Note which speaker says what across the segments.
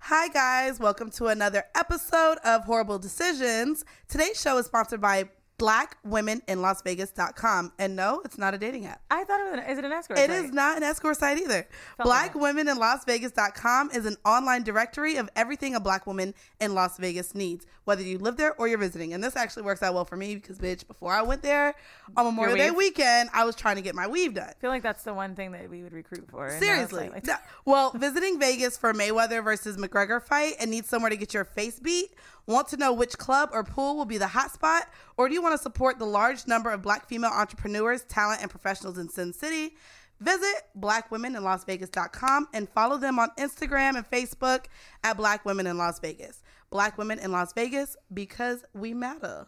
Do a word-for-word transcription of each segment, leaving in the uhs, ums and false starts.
Speaker 1: Hi guys, welcome to another episode of Horrible Decisions. Today's show is sponsored by black women in las vegas dot com. And no, it's not a dating app.
Speaker 2: I thought it was, an, is it an escort
Speaker 1: It
Speaker 2: site?
Speaker 1: is not an escort site either.
Speaker 2: Felt
Speaker 1: black
Speaker 2: like
Speaker 1: women in las vegas dot com is an online directory of everything a black woman in Las Vegas needs, whether you live there or you're visiting. And this actually works out well for me because, bitch, before I went there on Memorial Day weekend, I was trying to get my weave done.
Speaker 2: I feel like that's the one thing that we would recruit for.
Speaker 1: Seriously. Like, no. Well, visiting Vegas for Mayweather versus McGregor fight and need somewhere to get your face beat? Want to know which club or pool will be the hot spot? Or do you want to support the large number of black female entrepreneurs, talent, and professionals in Sin City? Visit black women in las vegas dot com and follow them on Instagram and Facebook at Black Women in Las Vegas. Black Women in Las Vegas, because we matter.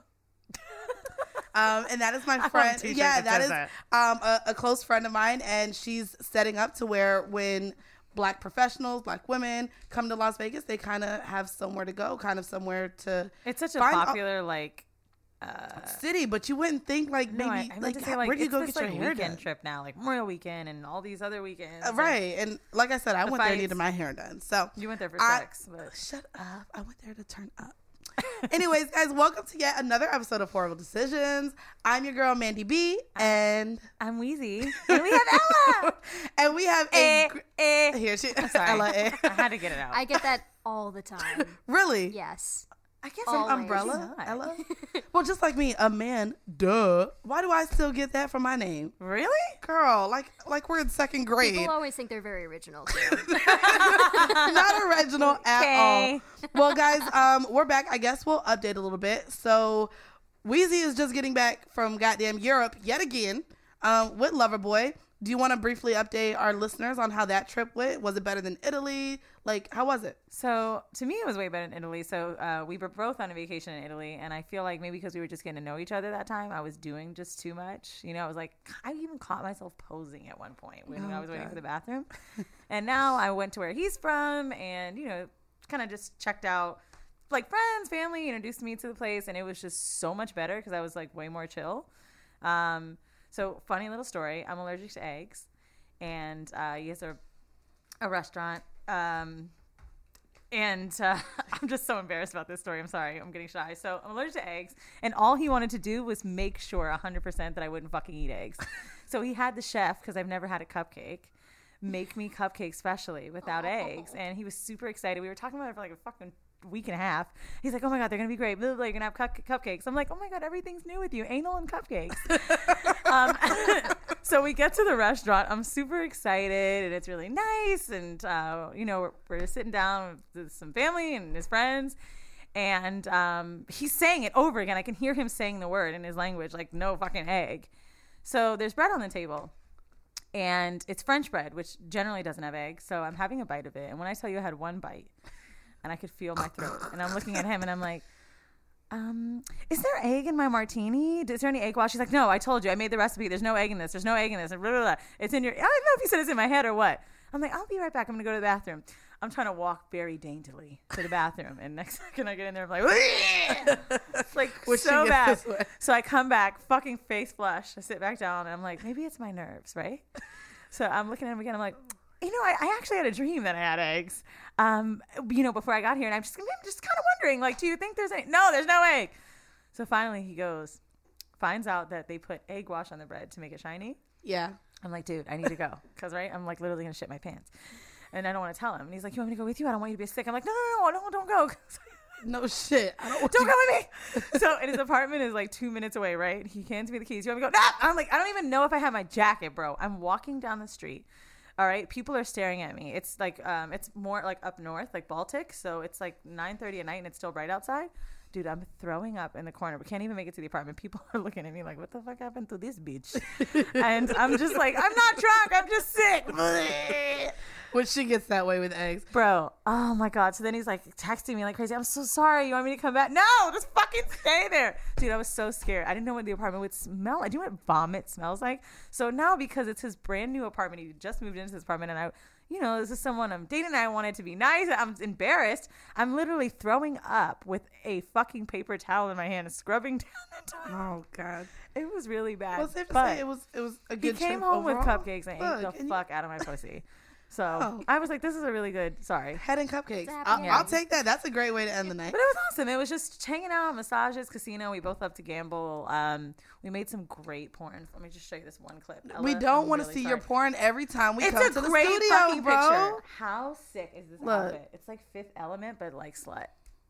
Speaker 1: Um, and that is my friend. Yeah, that, that is that. Um, a, a close friend of mine, and she's setting up to where when black professionals, black women come to Las Vegas, they kind of have somewhere to go, kind of somewhere to.
Speaker 2: It's such a popular a- like uh,
Speaker 1: city, but you wouldn't think like
Speaker 2: no,
Speaker 1: maybe
Speaker 2: I, I
Speaker 1: like,
Speaker 2: to say, like
Speaker 1: where do you
Speaker 2: it's
Speaker 1: go
Speaker 2: this,
Speaker 1: get
Speaker 2: like,
Speaker 1: your hair
Speaker 2: weekend
Speaker 1: done?
Speaker 2: trip now, like Memorial Weekend and all these other weekends,
Speaker 1: uh, right? And like I said, I
Speaker 2: the
Speaker 1: went
Speaker 2: fights.
Speaker 1: there needed my hair done. So
Speaker 2: you went there for
Speaker 1: I,
Speaker 2: sex. But.
Speaker 1: Shut up! I went there to turn up. Anyways, guys, welcome to yet another episode of Horrible Decisions. I'm your girl, Mandy B, and
Speaker 2: I'm Wheezy. And we have Ella.
Speaker 1: and we have
Speaker 2: eh,
Speaker 1: a...
Speaker 2: Eh.
Speaker 1: Here, she...
Speaker 2: I'm sorry.
Speaker 1: Ella, eh.
Speaker 2: I had to get it out.
Speaker 3: I get that all the time.
Speaker 1: Really?
Speaker 3: Yes.
Speaker 2: I guess
Speaker 1: From
Speaker 3: Always.
Speaker 1: Umbrella,
Speaker 2: Not.
Speaker 1: Ella? Well, just like me, a man, duh. Why do I still get that from my name?
Speaker 2: Really?
Speaker 1: Girl, like like we're in second grade.
Speaker 3: People always think they're very original, too.
Speaker 1: Not original at
Speaker 2: Okay.
Speaker 1: all. Well, guys, um, we're back. I guess we'll update a little bit. So, Wheezy is just getting back from goddamn Europe yet again um, with Loverboy. Do you want to briefly update our listeners on how that trip went? Was it better than Italy? Like, how was it?
Speaker 2: So to me, it was way better in Italy. So uh, we were both on a vacation in Italy, and I feel like maybe because we were just getting to know each other that time, I was doing just too much. You know, I was like, I even caught myself posing at one point when
Speaker 1: Oh,
Speaker 2: I was waiting
Speaker 1: God.
Speaker 2: for the bathroom. And now I went to where he's from, and you know, kind of just checked out. Like friends, family introduced me to the place, and it was just so much better because I was like way more chill. Um, so funny little story. I'm allergic to eggs, and uh, he has a a restaurant. Um, and uh, I'm just so embarrassed about this story. I'm sorry. I'm getting shy. So I'm allergic to eggs, and all he wanted to do was make sure one hundred percent that I wouldn't fucking eat eggs. So he had the chef, because I've never had a cupcake, make me cupcakes specially without oh. eggs, and he was super excited. We were talking about it for like a fucking week and a half. He's like, oh my God, they're gonna be great. Blah, blah, blah, you're gonna have cup- cupcakes. I'm like, oh my God, everything's new with you. Anal and cupcakes. um, so we get to the restaurant. I'm super excited, and it's really nice. And uh, you know, we're, we're sitting down with some family and his friends, and um, he's saying it over again. I can hear him saying the word in his language, like no fucking egg. So there's bread on the table, and it's French bread, which generally doesn't have eggs. So I'm having a bite of it, and when I tell you I had one bite, and I could feel my throat. And I'm looking at him, and I'm like, um, is there egg in my martini? Is there any egg wash? She's like, no, I told you. I made the recipe. There's no egg in this. There's no egg in this. And blah, blah, blah. It's in your – I don't know if you said it's in my head or what. I'm like, I'll be right back. I'm going to go to the bathroom. I'm trying to walk very daintily to the bathroom. And next second I get in there, I'm like, it's like
Speaker 1: Wish
Speaker 2: so
Speaker 1: she
Speaker 2: bad.
Speaker 1: gets this way.
Speaker 2: So I come back, fucking face flush. I sit back down, and I'm like, maybe it's my nerves, right? So I'm looking at him again. I'm like, you know, I, I actually had a dream that I had eggs, um, you know, before I got here. And I'm just, I'm just kind of wondering, like, do you think there's any? No, there's no egg. So finally he goes, finds out that they put egg wash on the bread to make it shiny.
Speaker 1: Yeah.
Speaker 2: I'm like, dude, I need to go. Because, right, I'm, like, literally going to shit my pants. And I don't want to tell him. And he's like, you want me to go with you? I don't want you to be sick. I'm like, no, no, no, no, don't go.
Speaker 1: No shit. I don't want
Speaker 2: Don't
Speaker 1: you-
Speaker 2: go with me. So, and his apartment is like two minutes away, right? He hands me the keys. You want me to go? Nah! I'm like, I don't even know if I have my jacket, bro. I'm walking down the street. All right. People are staring at me. It's like, um, it's more like up north, like Baltic. So it's like nine thirty at night and it's still bright outside. Dude, I'm throwing up in the corner. We can't even make it to the apartment. People are looking at me like, what the fuck happened to this bitch? And I'm just like, I'm not drunk. I'm just sick.
Speaker 1: When she gets that way with eggs.
Speaker 2: Bro, oh my God. So then he's like texting me like crazy. I'm so sorry. You want me to come back? No, just fucking stay there. Dude, I was so scared. I didn't know what the apartment would smell like. Do you know what vomit smells like? So now, because it's his brand new apartment, he just moved into his apartment, and I, you know, this is someone I'm dating, and I wanted to be nice. I'm embarrassed. I'm literally throwing up with a fucking paper towel in my hand and scrubbing down the toilet.
Speaker 1: Oh God.
Speaker 2: It was really bad.
Speaker 1: Well, safe to
Speaker 2: but
Speaker 1: say it was it was a
Speaker 2: he
Speaker 1: good
Speaker 2: came
Speaker 1: trip
Speaker 2: home
Speaker 1: overall.
Speaker 2: with cupcakes and
Speaker 1: Look,
Speaker 2: ate the
Speaker 1: and
Speaker 2: fuck out of my pussy. So
Speaker 1: Oh.
Speaker 2: I was like, this is a really good, sorry.
Speaker 1: Head and cupcakes.
Speaker 3: happy
Speaker 1: I'll,
Speaker 3: ending.
Speaker 1: I'll take that. That's a great way to end the night.
Speaker 2: But it was awesome. It was just hanging out, massages, casino. We both love to gamble. Um, we made some great porn. Let me just show you this one clip.
Speaker 1: We
Speaker 2: Ella,
Speaker 1: don't
Speaker 2: I'm
Speaker 1: want to
Speaker 2: really
Speaker 1: see your
Speaker 2: sorry.
Speaker 1: porn every time we
Speaker 2: It's
Speaker 1: come
Speaker 2: a
Speaker 1: to the
Speaker 2: great
Speaker 1: studio,
Speaker 2: fucking
Speaker 1: bro.
Speaker 2: picture. How sick is this
Speaker 1: Look.
Speaker 2: outfit? It's like Fifth Element, but like slut.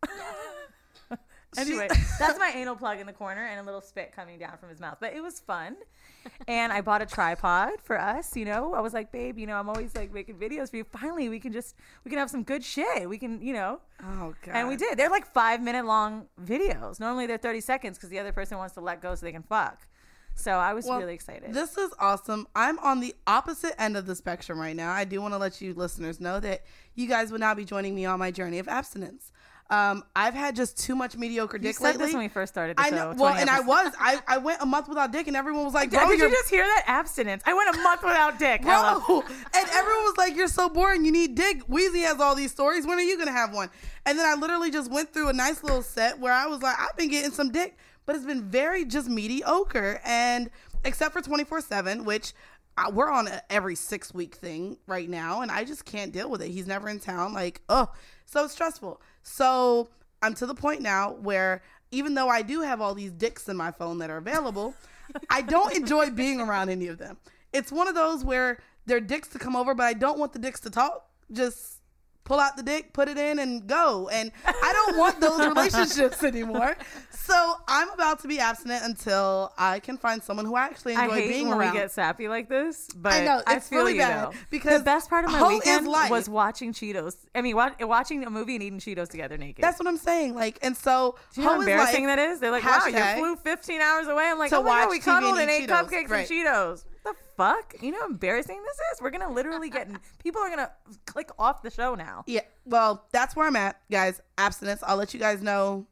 Speaker 2: Anyway, that's my anal plug in the corner and a little spit coming down from his mouth. But it was fun. And I bought a tripod for us, you know. I was like, babe, you know, I'm always like making videos for you. Finally, we can just, we can have some good shit. We can, you know.
Speaker 1: Oh, God.
Speaker 2: And we did. They're like five minute long videos. Normally they're thirty seconds because the other person wants to let go so they can fuck. So I was
Speaker 1: Well,
Speaker 2: really excited.
Speaker 1: This is awesome. I'm on the opposite end of the spectrum right now. I do want to let you listeners know that you guys would now be joining me on my journey of abstinence. Um, I've had just too much mediocre
Speaker 2: you
Speaker 1: dick
Speaker 2: said
Speaker 1: lately.
Speaker 2: this when we first started the
Speaker 1: I
Speaker 2: show.
Speaker 1: know. Well,
Speaker 2: twenty
Speaker 1: and I
Speaker 2: episodes.
Speaker 1: was. I, I went a month without dick, and everyone was like,
Speaker 2: Did,
Speaker 1: "Bro,
Speaker 2: did
Speaker 1: you're
Speaker 2: you just hear that? Abstinence. I went a month without dick. Ella.
Speaker 1: bro," and everyone was like, "You're so boring. You need dick." Wheezy has all these stories. When are you gonna have one? And then I literally just went through a nice little set where I was like, "I've been getting some dick, but it's been very just mediocre." And except for twenty-four seven, which uh, we're on a every six week thing right now, and I just can't deal with it. He's never in town. Like, oh, so it's stressful. So I'm to the point now where even though I do have all these dicks in my phone that are available, I don't enjoy being around any of them. It's one of those where they're dicks to come over, but I don't want the dicks to talk. Just pull out the dick, put it in, and go. And I don't want those relationships anymore. So I'm about to be abstinent until I can find someone who I actually
Speaker 2: I
Speaker 1: enjoy
Speaker 2: hate
Speaker 1: being
Speaker 2: when
Speaker 1: around.
Speaker 2: we get sappy like this, but
Speaker 1: I know,
Speaker 2: I
Speaker 1: it's
Speaker 2: feel
Speaker 1: really
Speaker 2: you
Speaker 1: bad
Speaker 2: though.
Speaker 1: because
Speaker 2: the best part of my
Speaker 1: hoe is
Speaker 2: weekend
Speaker 1: life.
Speaker 2: was watching Cheetos. I mean, wa- watching a movie and eating Cheetos together naked.
Speaker 1: That's what I'm saying. Like, and so
Speaker 2: Do you know how
Speaker 1: hoe is
Speaker 2: embarrassing
Speaker 1: life.
Speaker 2: that is? They're like, wow, you
Speaker 1: Hashtag
Speaker 2: flew fifteen hours away. I'm like,
Speaker 1: to
Speaker 2: oh my God,
Speaker 1: watch
Speaker 2: we
Speaker 1: T V
Speaker 2: cuddled
Speaker 1: and
Speaker 2: and
Speaker 1: eat
Speaker 2: ate
Speaker 1: Cheetos.
Speaker 2: cupcakes
Speaker 1: Right.
Speaker 2: and Cheetos. The fuck? You know how embarrassing this is? We're going to literally get, people are going to click off the show now.
Speaker 1: Yeah, well, that's where I'm at, guys. Abstinence. I'll let you guys know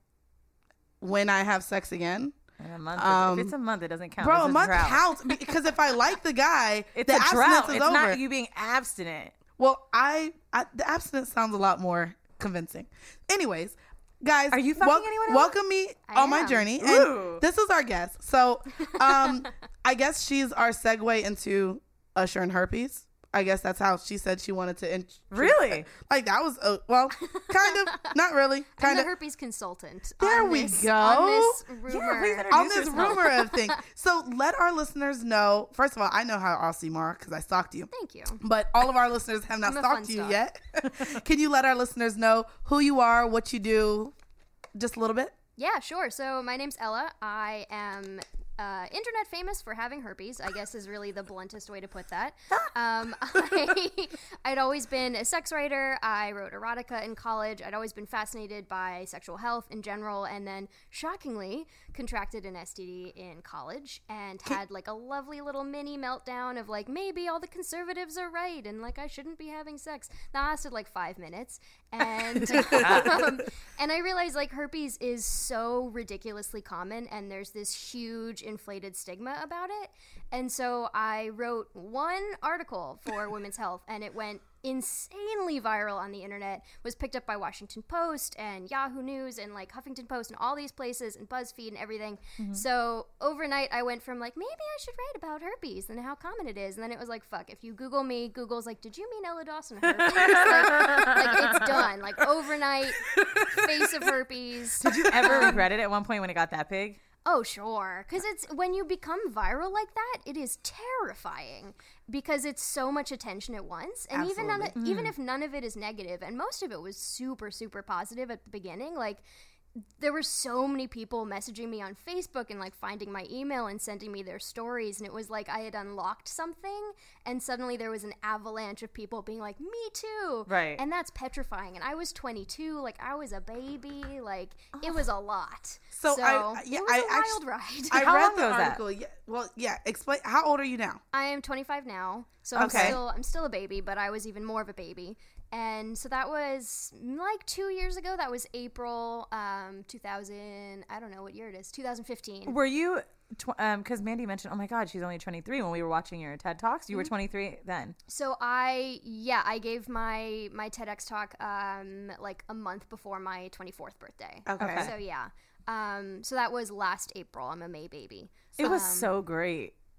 Speaker 1: when I have sex again.
Speaker 2: In a month,
Speaker 1: Um,
Speaker 2: if it's a month, it doesn't count.
Speaker 1: Bro,
Speaker 2: It's
Speaker 1: a month
Speaker 2: drought.
Speaker 1: counts because if I like the guy,
Speaker 2: It's
Speaker 1: the
Speaker 2: a
Speaker 1: abstinence
Speaker 2: drought.
Speaker 1: is
Speaker 2: It's
Speaker 1: over.
Speaker 2: not you being abstinent.
Speaker 1: Well, I, I the abstinence sounds a lot more convincing. Anyways, guys,
Speaker 2: Are you fucking anyone else?
Speaker 1: welcome me
Speaker 3: I
Speaker 1: on my
Speaker 3: am.
Speaker 1: journey.
Speaker 2: Ooh.
Speaker 1: And this is our guest. So, um, I guess she's our segue into Usher and herpes. I guess that's how she said she wanted to. Int-
Speaker 2: Really?
Speaker 1: Like that was uh, well, kind of, not really,
Speaker 3: I'm
Speaker 1: kind
Speaker 3: the
Speaker 1: of.
Speaker 3: herpes consultant.
Speaker 1: There
Speaker 3: on
Speaker 1: we
Speaker 3: this,
Speaker 1: go.
Speaker 3: On this
Speaker 2: Yeah,
Speaker 3: rumor.
Speaker 2: please introduce
Speaker 1: On this
Speaker 2: yourself.
Speaker 1: rumor of thing. So let our listeners know. First of all, I know how Aussie you are because I stalked you.
Speaker 3: Thank you.
Speaker 1: But all of our listeners have not
Speaker 3: I'm a
Speaker 1: stalked
Speaker 3: fun
Speaker 1: you
Speaker 3: stalk.
Speaker 1: yet. Can you let our listeners know who you are, what you do, just a little bit?
Speaker 3: Yeah, sure. So my name's Ella. I am uh, internet famous for having herpes, I guess is really the bluntest way to put that. Um, I, I'd always been a sex writer. I wrote erotica in college. I'd always been fascinated by sexual health in general, and then shockingly contracted an S T D in college and had like a lovely little mini meltdown of like, maybe all the conservatives are right and like I shouldn't be having sex. That lasted like five minutes. And um, and I realized like herpes is so ridiculously common and there's this huge inflated stigma about it. And so I wrote one article for Women's Health and it went insanely viral on the internet, was picked up by Washington Post and Yahoo News and like Huffington Post and all these places and BuzzFeed and everything.
Speaker 2: Mm-hmm.
Speaker 3: So overnight I went from like, maybe I should write about herpes and how common it is. And then it was like, fuck, if you Google me, Google's like, did you mean Ella Dawson herpes? like, like it's done. Like overnight, face of herpes.
Speaker 2: Did you ever regret it at one point when it got that big?
Speaker 3: Oh, sure. Because it's when you become viral like that, it is terrifying because it's so much attention at once. And even none of,
Speaker 1: Absolutely.
Speaker 3: even if none of it is negative, and most of it was super, super positive at the beginning, like there were so many people messaging me on Facebook and like finding my email and sending me their stories. And it was like I had unlocked something and suddenly there was an avalanche of people being like, me too.
Speaker 2: Right.
Speaker 3: And that's petrifying. And I was twenty-two, like I was a baby, like it was a lot.
Speaker 1: So, I, yeah,
Speaker 3: it was
Speaker 1: I
Speaker 3: a
Speaker 1: actually,
Speaker 3: wild ride.
Speaker 1: I
Speaker 2: How
Speaker 1: read
Speaker 2: long
Speaker 1: the
Speaker 2: ago was that?
Speaker 1: article. Yeah, well, yeah. Explain. How old are you now?
Speaker 3: I am twenty-five now, so I'm
Speaker 1: Okay.
Speaker 3: still I'm still a baby, but I was even more of a baby. And so that was like two years ago. That was April um, two thousand. I don't know what year it is. two thousand fifteen.
Speaker 2: Were you, tw- um, because Mandy mentioned, oh my God, she's only twenty-three when we were watching your TED Talks. You
Speaker 3: Mm-hmm.
Speaker 2: were twenty-three then.
Speaker 3: So I yeah I gave my my TEDx talk um, like a month before my twenty-fourth birthday.
Speaker 1: Okay.
Speaker 2: Okay.
Speaker 3: So yeah. Um, so that was last April. I'm a May baby.
Speaker 2: It was
Speaker 3: Um,
Speaker 2: so great.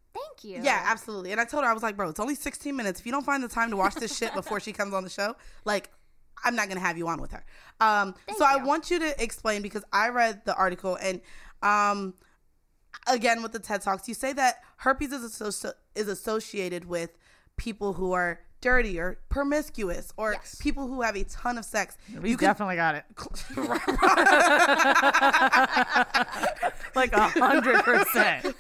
Speaker 3: Thank you.
Speaker 1: Yeah, absolutely. And I told her, I was like, bro, it's only sixteen minutes. If you don't find the time to watch this shit before she comes on the show, like, I'm not going to have you on with her. Um, so
Speaker 3: you.
Speaker 1: I want you to explain, because I read the article, and um, again, with the TED Talks, you say that herpes is, asso- is associated with people who are dirty or promiscuous, or
Speaker 3: Yes.
Speaker 1: people who have a ton of sex.
Speaker 2: We
Speaker 1: You can-
Speaker 2: definitely got it. Like a hundred percent.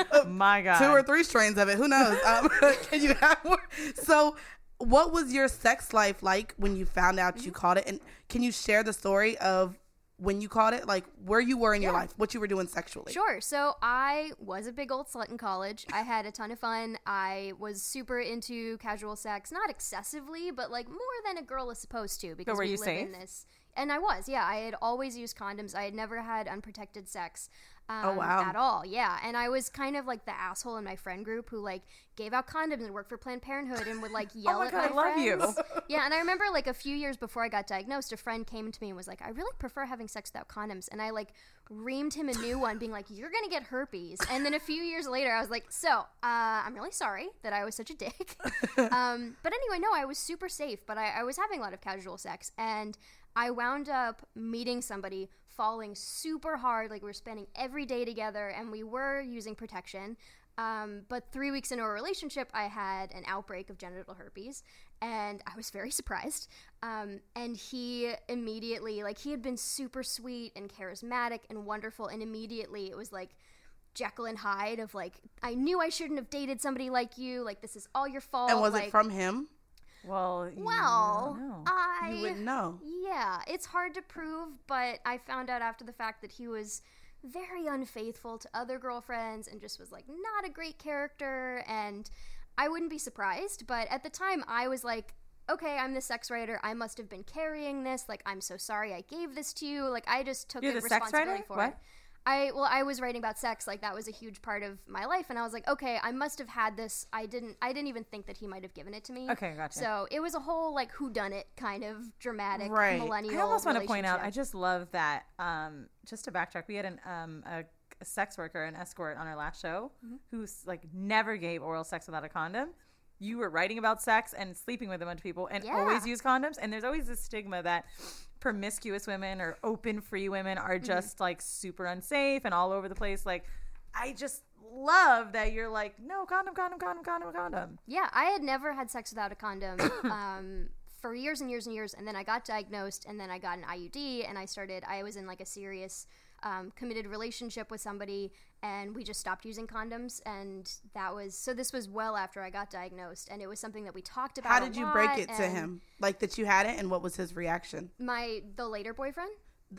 Speaker 2: My God.
Speaker 1: Two or three strains of it. Who knows? Um, can you have more? So what was your sex life like when you found out you caught it? And can you share the story of when you caught it? Like where you were in your
Speaker 3: Yeah.
Speaker 1: life, what you were doing sexually?
Speaker 3: Sure. So I was a big old slut in college. I had a ton of fun. I was super into casual sex, not excessively, but like more than a girl is supposed to, because
Speaker 2: were
Speaker 3: we
Speaker 2: you
Speaker 3: live
Speaker 2: safe?
Speaker 3: in this. And I was, yeah. I had always used condoms. I had never had unprotected sex. Um,
Speaker 1: Oh, wow.
Speaker 3: At all, yeah. And I was kind of like the asshole in my friend group who like gave out condoms and worked for Planned Parenthood and would like yell
Speaker 2: my
Speaker 3: at
Speaker 2: God,
Speaker 3: my
Speaker 2: I love you.
Speaker 3: friends. Yeah, and I remember like a few years before I got diagnosed, a friend came to me and was like, I really prefer having sex without condoms. And I like reamed him a new one, being like, you're gonna get herpes. And then a few years later, I was like, so uh, I'm really sorry that I was such a dick. um, but anyway, no, I was super safe, but I, I was having a lot of casual sex. And I wound up meeting somebody, falling super hard. Like we were spending every day together, and we were using protection. Um, but three weeks into our relationship, I had an outbreak of genital herpes, and I was very surprised. Um, and he immediately, like, he had been super sweet and charismatic and wonderful, and immediately it was like Jekyll and Hyde of like, I knew I shouldn't have dated somebody like you. Like, this is all your fault.
Speaker 1: And was
Speaker 3: like,
Speaker 1: it from him?
Speaker 2: Well,
Speaker 3: Well,
Speaker 2: no.
Speaker 3: I
Speaker 1: You wouldn't know.
Speaker 3: yeah, it's hard to prove, but I found out after the fact that he was very unfaithful to other girlfriends and just was like not a great character, and I wouldn't be surprised, but at the time I was like, okay, I'm the sex writer, I must have been carrying this, like I'm so sorry I gave this to you, like I just took
Speaker 2: You're
Speaker 3: the
Speaker 2: the sex
Speaker 3: responsibility
Speaker 2: writer?
Speaker 3: for
Speaker 2: What?
Speaker 3: it. I well, I was writing about sex, like that was a huge part of my life, and I was like, okay, I must have had this. I didn't, I didn't even think that he might have given it to me.
Speaker 2: Okay, gotcha.
Speaker 3: So it was a whole like whodunit kind of dramatic
Speaker 1: Right.
Speaker 3: millennial.
Speaker 2: I almost want to point out, I
Speaker 3: relationship.
Speaker 2: just love that. Um, just to backtrack, we had an um a, a sex worker, an escort on our last show,
Speaker 3: Mm-hmm.
Speaker 2: who's like never gave oral sex without a condom. You were writing about sex and sleeping with a bunch of people, and
Speaker 3: Yeah.
Speaker 2: always use condoms. And there's always this stigma that promiscuous women or open free women are
Speaker 3: Mm-hmm.
Speaker 2: just like super unsafe and all over the place. Like, I just love that you're like, no, condom, condom, condom, condom, condom.
Speaker 3: Yeah, I had never had sex without a condom um, for years and years and years, and then I got diagnosed, and then I got an I U D, and I started. I was in like a serious, um, committed relationship with somebody, and we just stopped using condoms, and that was so. This was well after I got diagnosed, and it was something that we talked about.
Speaker 1: How
Speaker 3: a
Speaker 1: did you
Speaker 3: lot,
Speaker 1: break it to
Speaker 3: and
Speaker 1: him? Like that you had it, and what was his reaction?
Speaker 3: My the later boyfriend,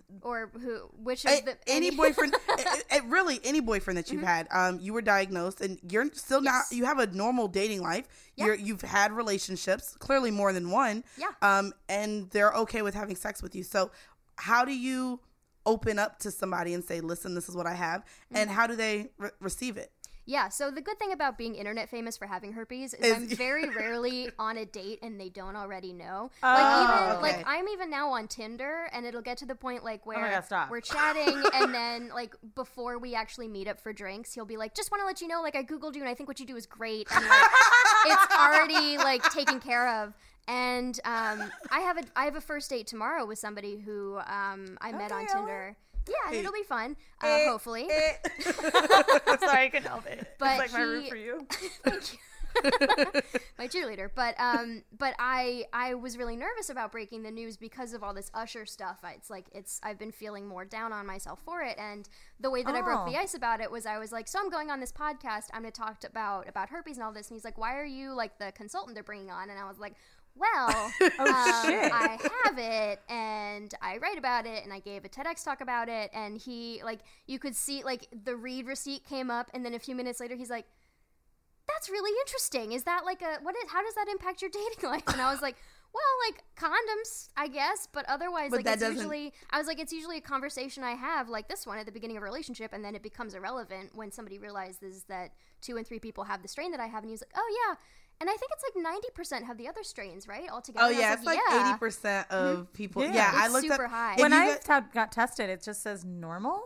Speaker 3: or who? Which
Speaker 1: A-
Speaker 3: of the
Speaker 1: any boyfriend, it, it, really any boyfriend that you've had, um, you were diagnosed, and you're still not.
Speaker 3: Yes.
Speaker 1: You have a normal dating life.
Speaker 3: Yeah.
Speaker 1: You're, you've had relationships, clearly more than one.
Speaker 3: Yeah.
Speaker 1: Um, and they're okay with having sex with you. So, how do you open up to somebody and say, "Listen, this is what I have," and how do they re- receive it?
Speaker 3: Yeah, so the good thing about being internet famous for having herpes is
Speaker 1: Is-
Speaker 3: I'm very rarely on a date and they don't already know.
Speaker 2: Oh,
Speaker 3: like even
Speaker 1: okay.
Speaker 3: like I'm even now on Tinder, and it'll get to the point like where
Speaker 2: God, stop.
Speaker 3: we're chatting and then like before we actually meet up for drinks, he'll be like, "Just want to let you know, like I googled you and I think what you do is great." And like it's already like taken care of. And um, I have a I have a first date tomorrow with somebody who um, I met on
Speaker 2: Okay, Ella.
Speaker 3: Tinder. Yeah, and
Speaker 1: Hey.
Speaker 3: it'll be fun, uh,
Speaker 2: Eh,
Speaker 3: hopefully.
Speaker 2: eh. Sorry, I couldn't help it.
Speaker 3: But
Speaker 2: it's like my root
Speaker 3: he-
Speaker 2: for you.
Speaker 3: Thank you. My cheerleader, but um, but I I was really nervous about breaking the news because of all this Usher stuff. I, it's like it's I've been feeling more down on myself for it, and the way that I broke
Speaker 2: Oh.
Speaker 3: the ice about it was I was like, so I'm going on this podcast. I'm going to talk about about herpes and all this, and he's like, why are you like the consultant they're bringing on? And I was like, well, um,
Speaker 2: shit.
Speaker 3: I have it, and I write about it, and I gave a TEDx talk about it, and he like you could see like the read receipt came up, and then a few minutes later he's like, that's really interesting. Is that like a what is how does that impact your dating life? And I was like, well, like condoms, I guess, but otherwise,
Speaker 1: But
Speaker 3: like
Speaker 1: that
Speaker 3: it's
Speaker 1: doesn't-
Speaker 3: usually I was like, it's usually a conversation I have like this one at the beginning of a relationship, and then it becomes irrelevant when somebody realizes that two and three people have the strain that I have, and he's like, oh yeah. And I think it's like ninety percent have the other strains, right? Altogether.
Speaker 1: Oh
Speaker 3: And I
Speaker 1: yeah,
Speaker 3: was
Speaker 1: it's like
Speaker 3: yeah.
Speaker 1: eighty percent of people.
Speaker 2: Yeah.
Speaker 1: Yeah, I
Speaker 3: It's
Speaker 1: looked
Speaker 3: super
Speaker 1: up.
Speaker 3: high.
Speaker 1: if
Speaker 2: When
Speaker 1: you
Speaker 2: I
Speaker 1: get-
Speaker 2: t- got tested, it just says normal.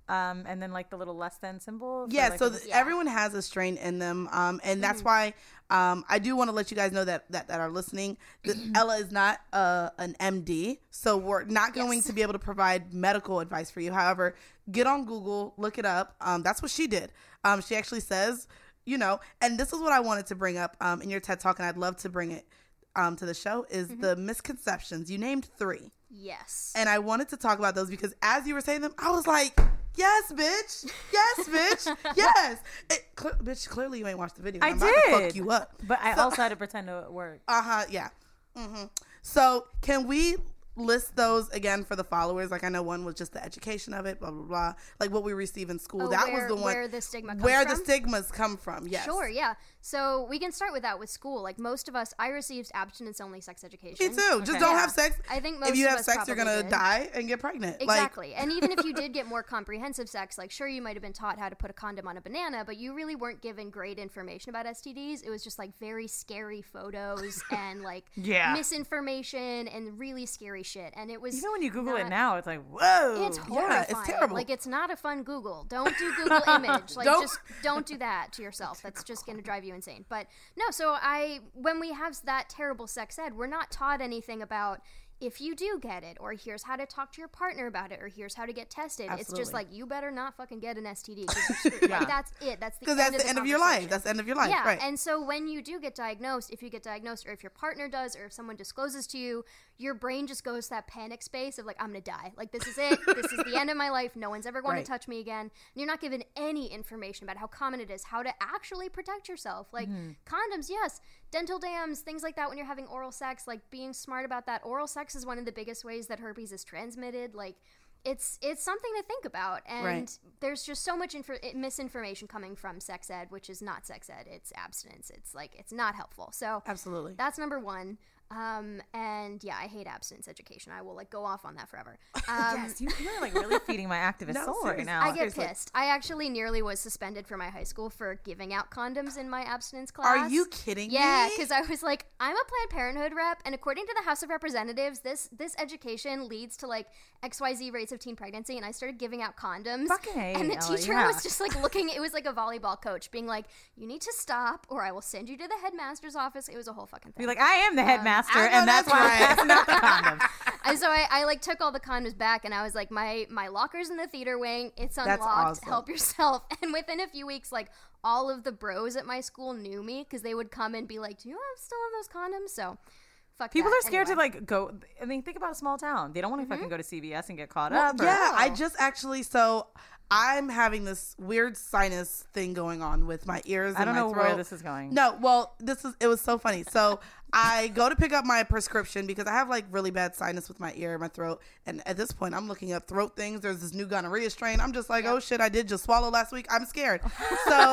Speaker 2: Um, and then like the little less than symbol. for,
Speaker 1: Yeah,
Speaker 2: like,
Speaker 1: so
Speaker 2: the-
Speaker 1: th- everyone has a strain in them, um, and that's why um, I do want to let you guys know that that, that are listening that Ella is not uh, an M D, so we're not going
Speaker 3: Yes.
Speaker 1: to be able to provide medical advice for you. However, get on Google, look it up. Um, that's what she did. Um, she actually says, you know, and this is what I wanted to bring up um, in your TED Talk, and I'd love to bring it um, to the show, is the misconceptions. You named three.
Speaker 3: Yes.
Speaker 1: And I wanted to talk about those because as you were saying them, I was like, yes, bitch. Yes, bitch. Yes. It, cl- bitch, clearly you ain't watched the video.
Speaker 2: I
Speaker 1: I'm about to fuck
Speaker 2: did.
Speaker 1: you up.
Speaker 2: But I
Speaker 1: So-
Speaker 2: also had to pretend to work.
Speaker 1: Uh-huh, yeah. hmm So can we list those again for the followers? Like I know one was just the education of it, blah, blah, blah. Like what we receive in school.
Speaker 3: Oh,
Speaker 1: that
Speaker 3: where-
Speaker 1: was the one.
Speaker 3: where the stigma comes
Speaker 1: Where
Speaker 3: from?
Speaker 1: the stigmas come from, yes.
Speaker 3: Sure, yeah. So we can start with that with school. Like most of us, I received abstinence-only sex education.
Speaker 1: Me too. Just
Speaker 2: Okay.
Speaker 1: don't
Speaker 3: Yeah.
Speaker 1: have sex.
Speaker 3: I think most
Speaker 1: if you
Speaker 3: of
Speaker 1: have
Speaker 3: us
Speaker 1: sex, you're
Speaker 3: probably
Speaker 1: going to
Speaker 3: did.
Speaker 1: die and get pregnant.
Speaker 3: Exactly. And even if you did get more comprehensive sex, like sure you might have been taught how to put a condom on a banana, but you really weren't given great information about S T Ds. It was just like very scary photos and like
Speaker 2: Yeah.
Speaker 3: misinformation and really scary shit. And it was
Speaker 2: Even when you Google
Speaker 3: not-
Speaker 2: it now, it's like, whoa.
Speaker 3: It's
Speaker 1: Yeah,
Speaker 3: horrifying.
Speaker 1: it's terrible.
Speaker 3: Like it's not a fun Google. Don't do Google image. Like
Speaker 1: Don't-
Speaker 3: just don't do that to yourself. That's just going to drive you insane. But no, so I when we have that terrible sex ed, we're not taught anything about if you do get it, or here's how to talk to your partner about it, or here's how to get tested. It's
Speaker 1: Absolutely.
Speaker 3: just like you better not fucking get an S T D because you're screwed.
Speaker 2: Yeah.
Speaker 3: Like that's it. That's the
Speaker 1: Because
Speaker 3: end
Speaker 1: that's
Speaker 3: of
Speaker 1: the end
Speaker 3: the
Speaker 1: of your life.
Speaker 3: conversation.
Speaker 1: That's the end of your life.
Speaker 3: Yeah,
Speaker 1: Right.
Speaker 3: and so when you do get diagnosed, if you get diagnosed, or if your partner does, or if someone discloses to you, your brain just goes to that panic space of like, I'm gonna die. Like this is it. This is the end of my life. No one's ever going
Speaker 1: Right.
Speaker 3: to touch me again. And you're not given any information about how common it is, how to actually protect yourself. Like condoms, yes. Dental dams, things like that when you're having oral sex, like being smart about that. Oral sex is one of the biggest ways that herpes is transmitted. Like it's it's something to think about, and
Speaker 1: Right.
Speaker 3: there's just so much info- misinformation coming from sex ed, which is not sex ed. It's abstinence. It's like it's not helpful. So
Speaker 1: Absolutely.
Speaker 3: that's number one. Um, and yeah, I hate abstinence education. I will like go off on that forever. Um,
Speaker 2: yes, you, you're like really feeding my activist
Speaker 1: No,
Speaker 2: soul right
Speaker 1: seriously.
Speaker 2: now.
Speaker 3: I get
Speaker 1: Seriously.
Speaker 3: pissed. I actually nearly was suspended from my high school for giving out condoms in my abstinence class.
Speaker 1: Are you kidding
Speaker 3: Yeah,
Speaker 1: me?
Speaker 3: because I was like, I'm a Planned Parenthood rep, and according to the House of Representatives, this this education leads to like X Y Z rates of teen pregnancy, and I started giving out condoms.
Speaker 2: Fucking A,
Speaker 3: and the
Speaker 2: Ella,
Speaker 3: teacher
Speaker 2: yeah.
Speaker 3: was just like looking. It was like a volleyball coach being like, "You need to stop, or I will send you to the headmaster's office." It was a whole fucking thing.
Speaker 2: Be like, I am the headmaster,
Speaker 1: I know
Speaker 2: and that's
Speaker 1: that's
Speaker 2: why I'm
Speaker 1: right.
Speaker 2: passing out the condoms.
Speaker 3: And so I, I like took all the condoms back, and I was like, my my locker's in the theater wing. It's unlocked.
Speaker 1: awesome.
Speaker 3: Help yourself. And within a few weeks, like all of the bros at my school knew me because they would come and be like, "Do you have still have those condoms?" So, fuck.
Speaker 2: People
Speaker 3: that.
Speaker 2: are scared
Speaker 3: Anyway.
Speaker 2: to like go. I mean, think about a small town. They don't want to fucking go to C V S and get caught
Speaker 1: Well,
Speaker 2: up. or-
Speaker 1: yeah, I
Speaker 3: No.
Speaker 1: just actually so I'm having this weird sinus thing going on with my ears.
Speaker 2: I
Speaker 1: and
Speaker 2: don't
Speaker 1: my
Speaker 2: know
Speaker 1: throat.
Speaker 2: where this is going.
Speaker 1: No, well, this is it was so funny. So I go to pick up my prescription because I have like really bad sinus with my ear and my throat. And at this point, I'm looking up throat things. There's this new gonorrhea strain. I'm just like, oh shit, I did just swallow last week. I'm scared. So, so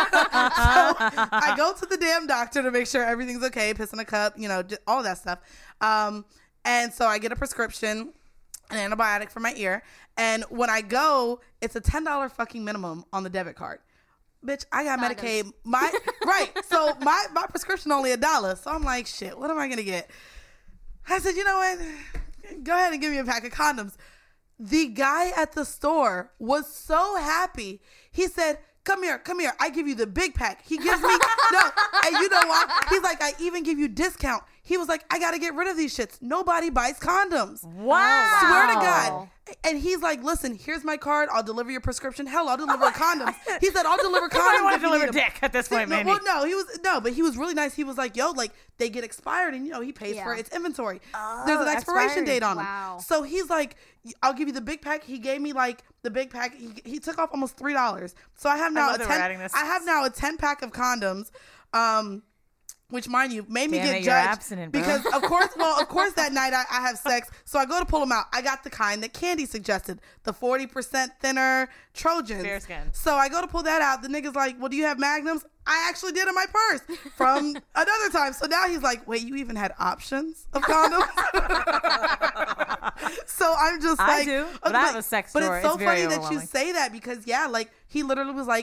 Speaker 1: I go to the damn doctor to make sure everything's okay. Piss in a cup, you know, j- all that stuff. Um, and so I get a prescription, an antibiotic for my ear. And when I go, it's a ten dollars fucking minimum on the debit card. Bitch, I got
Speaker 3: Condoms.
Speaker 1: Medicaid. My right. So my, my prescription only a dollar. So I'm like, shit, what am I gonna get? I said, you know what? Go ahead and give me a pack of condoms. The guy at the store was so happy. He said, come here, come here. I give you the big pack. He gives me no, and you know what? He's like, I even give you discount. He was like, I gotta get rid of these shits. Nobody buys condoms.
Speaker 2: Wow.
Speaker 1: Swear to God. And he's like, listen, here's my card. I'll deliver your prescription. Hell, I'll deliver condoms. He said, I'll deliver condoms.
Speaker 2: I want
Speaker 1: if
Speaker 2: to
Speaker 1: you
Speaker 2: deliver
Speaker 1: need 'em."
Speaker 2: dick at this point,
Speaker 1: no,
Speaker 2: maybe.
Speaker 1: Well, no, he was no, but he was really nice. He was like, yo, like they get expired, and you know he pays for
Speaker 3: Yeah.
Speaker 1: its inventory. There's an expiration
Speaker 2: expired.
Speaker 1: date on
Speaker 3: Wow.
Speaker 1: them. So he's like, I'll give you the big pack. He gave me like the big pack. He, he took off almost three dollars. So I have now
Speaker 2: love
Speaker 1: a
Speaker 2: that we're
Speaker 1: ten.
Speaker 2: adding this.
Speaker 1: I have now a ten pack of condoms. Um. Which, mind you, made me
Speaker 2: Damn
Speaker 1: get
Speaker 2: it, you're
Speaker 1: judged
Speaker 2: abstinent, bro.
Speaker 1: because, of course, well, of course, that night I, I have sex, so I go to pull them out. I got the kind that Candy suggested, the forty percent thinner Trojans.
Speaker 2: Bearskin.
Speaker 1: So I go to pull that out. The nigga's like, "Well, do you have Magnums?" I actually did in my purse from another time. So now he's like, "Wait, you even had options of condoms?" So I'm just
Speaker 2: I
Speaker 1: like,
Speaker 2: do,
Speaker 1: okay,
Speaker 2: but I have a sex
Speaker 1: But
Speaker 2: drawer.
Speaker 1: it's so
Speaker 2: It's very
Speaker 1: funny that you
Speaker 2: overwhelming.
Speaker 1: say that because yeah, like he literally was like,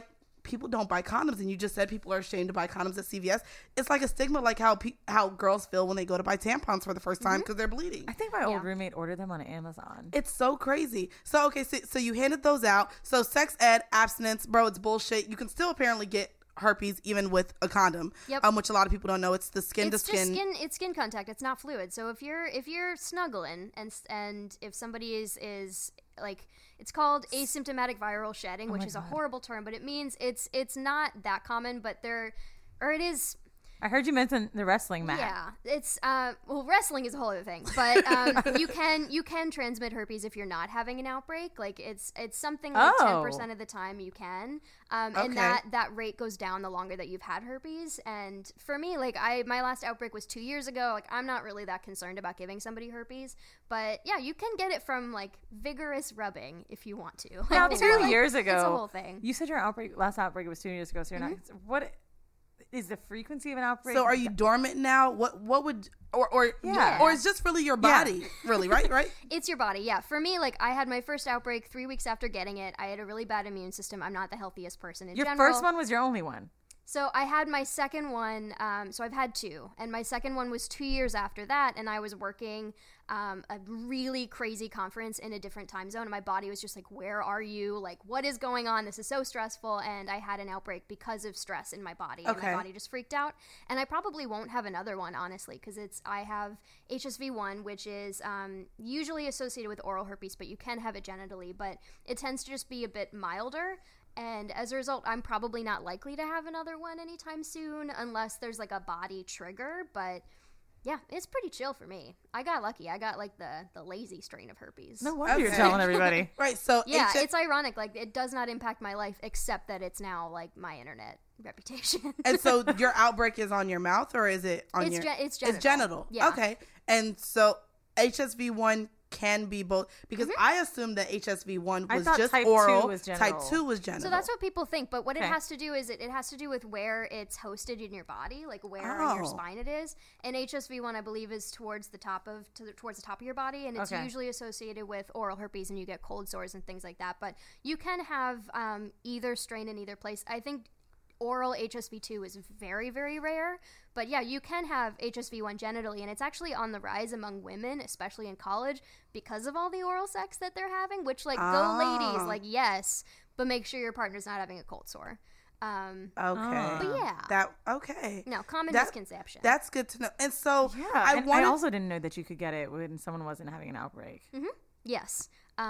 Speaker 1: people don't buy condoms, and you just said people are ashamed to buy condoms at C V S. It's like a stigma, like how pe- how girls feel when they go to buy tampons for the first time because mm-hmm. they're bleeding.
Speaker 2: I think my old yeah. roommate ordered them on Amazon.
Speaker 1: It's so crazy. So okay, so, so you handed those out. So sex ed, abstinence, bro, it's bullshit. You can still apparently get herpes even with a condom,
Speaker 3: yep.
Speaker 1: um, which a lot of people don't know. It's the skin
Speaker 3: it's
Speaker 1: to skin.
Speaker 3: skin. It's skin contact. It's not fluid. So if you're if you're snuggling and and if somebody is is like, it's called asymptomatic viral shedding, oh which is God. a horrible term, but it means it's it's not that common, but there, or it is.
Speaker 2: I heard you mention the wrestling mat.
Speaker 3: Yeah, it's uh, well, wrestling is a whole other thing, but um, you can you can transmit herpes if you're not having an outbreak. Like it's it's something like ten
Speaker 2: oh.
Speaker 3: percent of the time you can, um,
Speaker 1: okay.
Speaker 3: and that that rate goes down the longer that you've had herpes. And for me, like I my last outbreak was two years ago. Like I'm not really that concerned about giving somebody herpes, but yeah, you can get it from like vigorous rubbing if you want to. Like,
Speaker 2: now two
Speaker 3: like,
Speaker 2: years ago,
Speaker 3: it's a whole thing.
Speaker 2: You said your outbreak last outbreak was two years ago, so you're mm-hmm. not what. Is the frequency of an outbreak?
Speaker 1: So are you dormant now? What what would or or
Speaker 2: yeah.
Speaker 1: or it's just really your body, yeah. really, right? Right?
Speaker 3: It's your body, yeah. For me, like I had my first outbreak three weeks after getting it. I had a really bad immune system. I'm not the healthiest person in
Speaker 2: your
Speaker 3: general.
Speaker 2: Your first one was your only one.
Speaker 3: So I had my second one. Um, so I've had two, and my second one was two years after that, and I was working um, a really crazy conference in a different time zone, and my body was just like, "Where are you? Like, what is going on? This is so stressful." And I had an outbreak because of stress in my body,
Speaker 1: okay.
Speaker 3: and my body just freaked out. And I probably won't have another one, honestly, because it's I have H S V one, which is um, usually associated with oral herpes, but you can have it genitally, but it tends to just be a bit milder. And as a result, I'm probably not likely to have another one anytime soon unless there's like a body trigger. But yeah, it's pretty chill for me. I got lucky. I got like the, the lazy strain of herpes.
Speaker 2: No wonder okay. you're telling everybody.
Speaker 1: Right. So
Speaker 3: yeah,
Speaker 1: it's,
Speaker 3: it's ironic. Like it does not impact my life except that it's now like my internet reputation.
Speaker 1: And so your outbreak is on your mouth or is it on
Speaker 3: it's
Speaker 1: your?
Speaker 3: Ge- it's genital.
Speaker 1: It's genital.
Speaker 3: Yeah.
Speaker 1: Okay. And so H S V one can be both because
Speaker 3: mm-hmm.
Speaker 1: I assumed that H S V one was just
Speaker 2: type
Speaker 1: oral.
Speaker 2: Two was
Speaker 1: type
Speaker 2: genital.
Speaker 1: two was genital.
Speaker 3: So that's what people think, but what
Speaker 2: okay.
Speaker 3: it has to do is it, it has to do with where it's hosted in your body, like where oh. in your spine it is. And H S V one, I believe, is towards the top of to the, towards the top of your body, and it's
Speaker 2: okay.
Speaker 3: usually associated with oral herpes, and you get cold sores and things like that. But you can have um, either strain in either place. I think oral H S V two is very, very rare. But yeah, you can have H S V one genitally, and it's actually on the rise among women, especially in college, because of all the oral sex that they're having, which, like,
Speaker 1: oh.
Speaker 3: go ladies, like, yes, but make sure your partner's not having a cold sore. Um,
Speaker 1: okay.
Speaker 3: But yeah.
Speaker 1: That, okay.
Speaker 3: No, common
Speaker 1: that,
Speaker 3: misconception.
Speaker 1: That's good to know. And so,
Speaker 2: yeah,
Speaker 1: I
Speaker 2: and
Speaker 1: wanted...
Speaker 2: I also didn't know that you could get it when someone wasn't having an outbreak.
Speaker 3: Mm-hmm. Yes.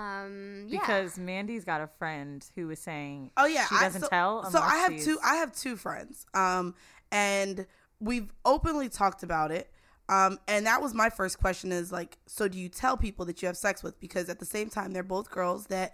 Speaker 3: Um, yeah.
Speaker 2: Because Mandy's got a friend who was saying
Speaker 1: oh, yeah,
Speaker 2: she doesn't
Speaker 1: I, so,
Speaker 2: tell.
Speaker 1: So I have
Speaker 2: she's...
Speaker 1: two, I have two friends. Um, and we've openly talked about it. Um, and that was my first question is like, so do you tell people that you have sex with? Because at the same time, they're both girls that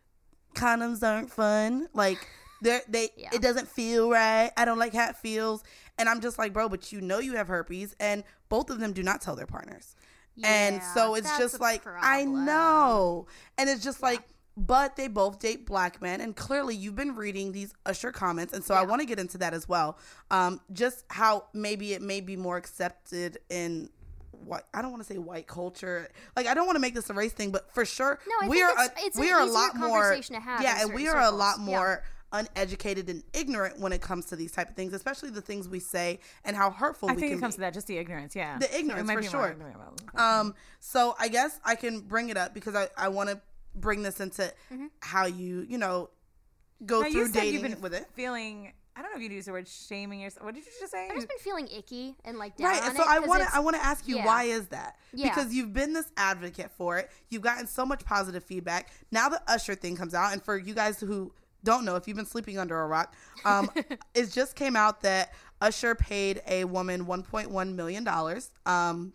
Speaker 1: condoms aren't fun. Like they're, they,
Speaker 3: yeah.
Speaker 1: it doesn't feel right. I don't like how it feels. And I'm just like, bro, but you know, you have herpes and both of them do not tell their partners.
Speaker 3: Yeah,
Speaker 1: and so it's just like,
Speaker 3: problem.
Speaker 1: I know. And it's just yeah. like, but they both date black men, and clearly you've been reading these Usher comments, and so yeah. I want to get into that as well. Um, just how maybe it may be more accepted in what I don't want to say white culture. Like I don't want to make this a race thing, but for sure
Speaker 3: no, I
Speaker 1: we
Speaker 3: think
Speaker 1: are
Speaker 3: it's,
Speaker 1: a,
Speaker 3: it's
Speaker 1: we
Speaker 3: an
Speaker 1: are a
Speaker 3: easier
Speaker 1: lot more
Speaker 3: conversation to have
Speaker 1: yeah,
Speaker 3: in
Speaker 1: and we
Speaker 3: certain
Speaker 1: are
Speaker 3: circles.
Speaker 1: a lot more
Speaker 3: yeah.
Speaker 1: uneducated and ignorant when it comes to these type of things, especially the things we say and how hurtful
Speaker 2: I
Speaker 1: we
Speaker 2: think
Speaker 1: can
Speaker 2: it comes
Speaker 1: be.
Speaker 2: to that, just the ignorance, yeah.
Speaker 1: The ignorance
Speaker 2: so
Speaker 1: for sure. Um, so I guess I can bring it up because I, I want to bring this into mm-hmm. how you, you know, go
Speaker 2: now,
Speaker 1: through
Speaker 2: you said
Speaker 1: dating
Speaker 2: you've been
Speaker 1: with it.
Speaker 2: Feeling, I don't know if you use the word shaming yourself. What did you just say?
Speaker 3: I've just been feeling icky and like down
Speaker 1: right.
Speaker 3: on
Speaker 1: And so
Speaker 3: it
Speaker 1: I want to I want to ask you
Speaker 3: yeah.
Speaker 1: why is that?
Speaker 3: Yeah.
Speaker 1: Because you've been this advocate for it. You've gotten so much positive feedback. Now the Usher thing comes out, and for you guys who don't know, if you've been sleeping under a rock, um, it just came out that Usher paid a woman one point one million dollars. Um,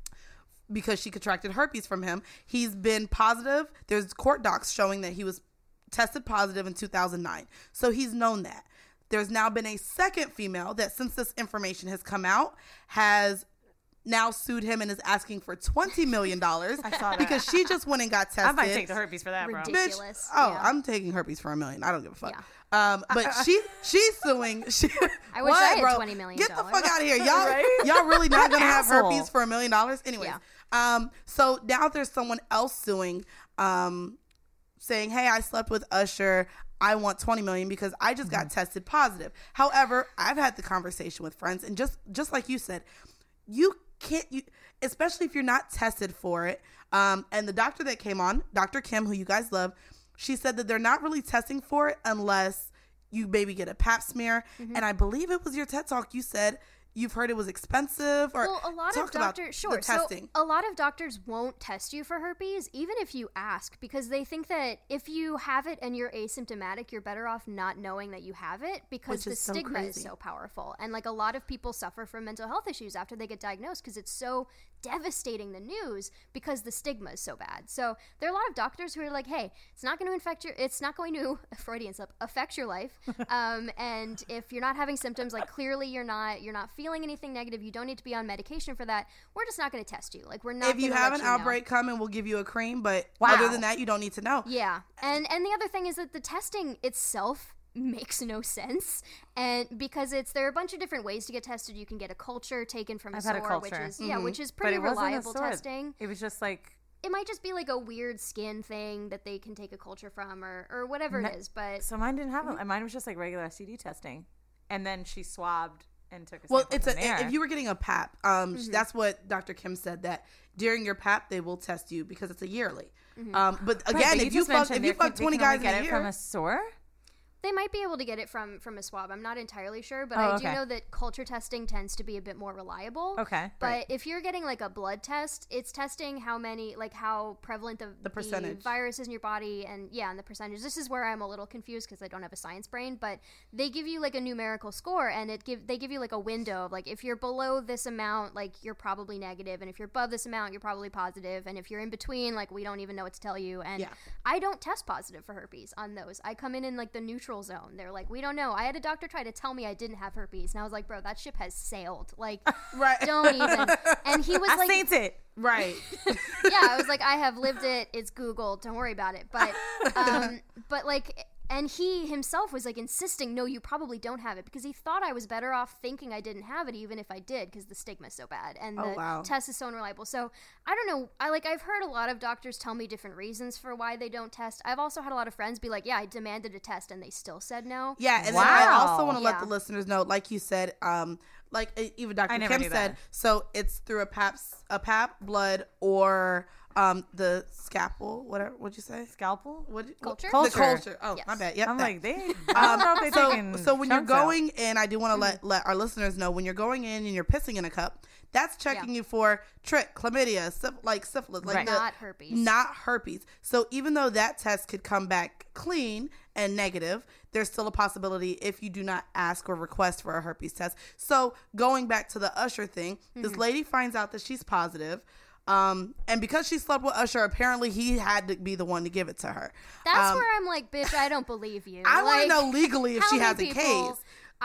Speaker 1: because she contracted herpes from him. He's been positive. There's court docs showing that he was tested positive in two thousand nine. So he's known that. There's now been a second female that since this information has come out has now sued him and is asking for twenty million dollars
Speaker 2: I saw that.
Speaker 1: because she just went and got tested.
Speaker 2: I might take the herpes for that, bro.
Speaker 3: Ridiculous.
Speaker 1: Bitch, oh,
Speaker 3: yeah.
Speaker 1: I'm taking herpes for a million. I don't give a fuck.
Speaker 3: Yeah.
Speaker 1: Um, but she she's suing. She,
Speaker 3: I wish
Speaker 1: what,
Speaker 3: I had
Speaker 1: bro?
Speaker 3: twenty million
Speaker 1: Get
Speaker 3: dollars.
Speaker 1: the fuck out of here, y'all.
Speaker 2: Right?
Speaker 1: Y'all really not gonna have
Speaker 2: Asshole.
Speaker 1: herpes for a million dollars, anyways.
Speaker 3: Yeah.
Speaker 1: Um, so now there's someone else suing. Um, saying, hey, I slept with Usher, I want twenty million because I just got tested positive. However, I've had the conversation with friends, and just just like you said, you can't, you, especially if you're not tested for it. Um, and the doctor that came on, Doctor Kim, who you guys love, she said that they're not really testing for it unless you maybe get a pap smear. Mm-hmm. And I believe it was your TED Talk, you said you've heard it was expensive, or
Speaker 3: well, a lot
Speaker 1: talk
Speaker 3: of doctors, sure.
Speaker 1: the testing.
Speaker 3: So a lot of doctors won't test you for herpes, even if you ask, because they think that if you have it and you're asymptomatic, you're better off not knowing that you have it, because
Speaker 1: Which
Speaker 3: the
Speaker 1: is so
Speaker 3: stigma
Speaker 1: crazy.
Speaker 3: is so powerful. And like a lot of people suffer from mental health issues after they get diagnosed because it's so devastating, the news, because the stigma is so bad. So there are a lot of doctors who are like, hey, it's not going to infect your, it's not going to, Freudian slip, affect your life. Um, and if you're not having symptoms, like clearly you're not, you're not feeling anything negative, you don't need to be on medication for that, we're just not going to test you. Like, we're not
Speaker 1: If you
Speaker 3: gonna
Speaker 1: have
Speaker 3: let
Speaker 1: an
Speaker 3: you know.
Speaker 1: outbreak coming, we'll give you a cream, but
Speaker 2: Wow.
Speaker 1: other than that, you don't need to know.
Speaker 3: Yeah. And and the other thing is that the testing itself makes no sense, and because it's there are a bunch of different ways to get tested. You can get a culture taken from a
Speaker 2: I've had a
Speaker 3: sore, which
Speaker 2: culture.
Speaker 3: is yeah,
Speaker 1: Mhm.
Speaker 3: which is
Speaker 2: But
Speaker 3: pretty
Speaker 2: it wasn't a
Speaker 3: reliable
Speaker 2: sword.
Speaker 3: testing.
Speaker 2: It was just like
Speaker 3: It might just be like a weird skin thing that they can take a culture from, or or whatever
Speaker 2: No-
Speaker 3: it is. But
Speaker 2: so mine didn't have it. Mine was just like regular S T D testing, and then she swabbed and took a
Speaker 1: Well,
Speaker 2: sample
Speaker 1: it's
Speaker 2: from
Speaker 1: a,
Speaker 2: there.
Speaker 1: if you were getting a pap, um,
Speaker 3: Mm-hmm.
Speaker 1: that's what Doctor Kim said, that during your pap they will test you because it's a yearly. Um, but
Speaker 2: Right,
Speaker 1: again,
Speaker 2: but
Speaker 1: if you
Speaker 2: just
Speaker 1: fuck
Speaker 2: mentioned
Speaker 1: if you
Speaker 2: there can-
Speaker 1: fuck
Speaker 2: they
Speaker 1: twenty
Speaker 2: can only
Speaker 1: guys
Speaker 2: get
Speaker 1: in a
Speaker 2: it
Speaker 1: year,
Speaker 2: from a sore.
Speaker 3: they might be able to get it from from a swab. I'm not entirely sure, but
Speaker 2: Oh,
Speaker 3: I
Speaker 2: okay.
Speaker 3: do know that culture testing tends to be a bit more reliable.
Speaker 2: Okay,
Speaker 3: But
Speaker 2: right.
Speaker 3: if you're getting like a blood test, it's testing how many, like how prevalent the,
Speaker 1: The percentage.
Speaker 3: virus is in your body, and yeah, and the percentage. This is where I'm a little confused because I don't have a science brain, but they give you like a numerical score, and it give they give you like a window of like, if you're below this amount, like you're probably negative, and if you're above this amount, you're probably positive, and if you're in between, like we don't even know what to tell you. And
Speaker 1: Yeah.
Speaker 3: I don't test positive for herpes on those. I come in in like the neutral zone. They're like, we don't know. I had a doctor try to tell me I didn't have herpes, and I was like, bro, that ship has sailed. Like,
Speaker 1: right?
Speaker 3: don't even. And he was
Speaker 2: I
Speaker 3: like,
Speaker 2: saint it.
Speaker 1: Right.
Speaker 3: yeah, I was like, I have lived it. It's Google. Don't worry about it. But, um, but like, and he himself was like insisting, no, you probably don't have it, because he thought I was better off thinking I didn't have it, even if I did, because the stigma is so bad and
Speaker 1: Oh,
Speaker 3: the
Speaker 1: wow.
Speaker 3: test is so unreliable. So I don't know. I like I've heard a lot of doctors tell me different reasons for why they don't test. I've also had a lot of friends be like, yeah, I demanded a test and they still said no.
Speaker 1: Yeah, and
Speaker 2: Wow.
Speaker 1: then I also want to let
Speaker 3: Yeah.
Speaker 1: the listeners know, like you said, um, like uh, even Doctor
Speaker 2: I never
Speaker 1: Kim
Speaker 2: knew
Speaker 1: said,
Speaker 2: that.
Speaker 1: so it's through a pap, a pap, blood, or um, the scalpel. Whatever. What'd you say?
Speaker 2: Scalpel.
Speaker 1: What?
Speaker 3: Culture?
Speaker 1: The
Speaker 2: Culture.
Speaker 1: culture. Oh,
Speaker 3: Yes.
Speaker 1: my bad. Yep.
Speaker 2: I'm
Speaker 1: that.
Speaker 2: like they. I don't know if they
Speaker 1: so,
Speaker 2: taking
Speaker 1: so when you're
Speaker 2: chunks out.
Speaker 1: going in, I do want to let let our listeners know, when you're going in and you're pissing in a cup, that's checking
Speaker 3: Yeah.
Speaker 1: you for trick, chlamydia, syph- like syphilis, like
Speaker 2: Right.
Speaker 1: the-
Speaker 3: Not herpes.
Speaker 1: not herpes. So even though that test could come back clean and negative, there's still a possibility if you do not ask or request for a herpes test. So going back to the Usher thing, this lady finds out that she's positive. Um, and because she slept with Usher, apparently he had to be the one to give it to her.
Speaker 3: That's
Speaker 1: Um,
Speaker 3: where I'm like, bitch, I don't believe you.
Speaker 1: I want to
Speaker 3: Like,
Speaker 1: know legally if
Speaker 3: how
Speaker 1: she
Speaker 3: many
Speaker 1: has a
Speaker 3: people-
Speaker 1: case.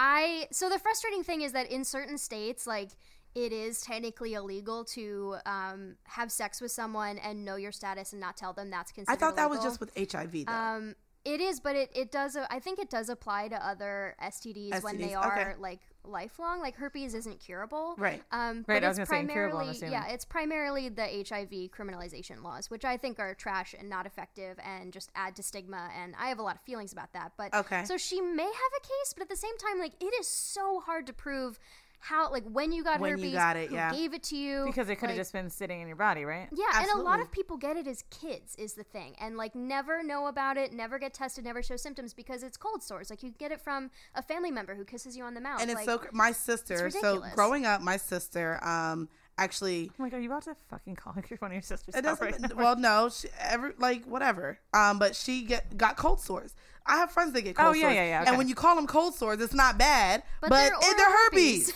Speaker 3: I so the frustrating thing is that in certain states, like, it is technically illegal to um, have sex with someone and know your status and not tell them. That's
Speaker 1: I
Speaker 3: considered
Speaker 1: thought that was
Speaker 3: illegal.
Speaker 1: just with H I V though.
Speaker 3: Um, it is, but it, it does. I think it does apply to other S T Ds when
Speaker 1: S T Ds,
Speaker 3: they are
Speaker 1: okay.
Speaker 3: like lifelong. Like herpes isn't curable,
Speaker 1: Right.
Speaker 3: Um,
Speaker 2: Right,
Speaker 3: but
Speaker 2: I was
Speaker 3: it's
Speaker 2: gonna say incurable, I'm
Speaker 3: primarily
Speaker 2: assuming.
Speaker 3: yeah, it's primarily the H I V criminalization laws, which I think are trash and not effective and just add to stigma. And I have a lot of feelings about that. But
Speaker 1: Okay.
Speaker 3: so she may have a case, but at the same time, like, it is so hard to prove how, like, when you got
Speaker 1: When you
Speaker 3: herpes,
Speaker 1: got it,
Speaker 3: who
Speaker 1: yeah.
Speaker 3: gave it to you,
Speaker 2: because it could have
Speaker 3: like,
Speaker 2: just been sitting in your body, right?
Speaker 3: yeah, and a lot
Speaker 1: Absolutely.
Speaker 3: of people get it as kids is the thing, and like never know about it, never get tested, never show symptoms because it's cold sores. Like, you get it from a family member who kisses you on the mouth,
Speaker 1: And it's
Speaker 3: like,
Speaker 1: so cr- my sister. So
Speaker 3: ridiculous.
Speaker 1: growing up, my sister um actually
Speaker 2: Oh my god, you about to fucking call like one of your sisters?
Speaker 1: it
Speaker 2: out
Speaker 1: doesn't.
Speaker 2: right now.
Speaker 1: Well, no, she, every like whatever. Um, but she get got cold sores. I have friends that get cold
Speaker 2: Oh, yeah,
Speaker 1: sores.
Speaker 2: yeah, yeah,
Speaker 1: And
Speaker 2: okay.
Speaker 1: when you call them cold sores, it's not bad, but,
Speaker 3: But they're
Speaker 1: it-
Speaker 3: oral
Speaker 1: they're herpes.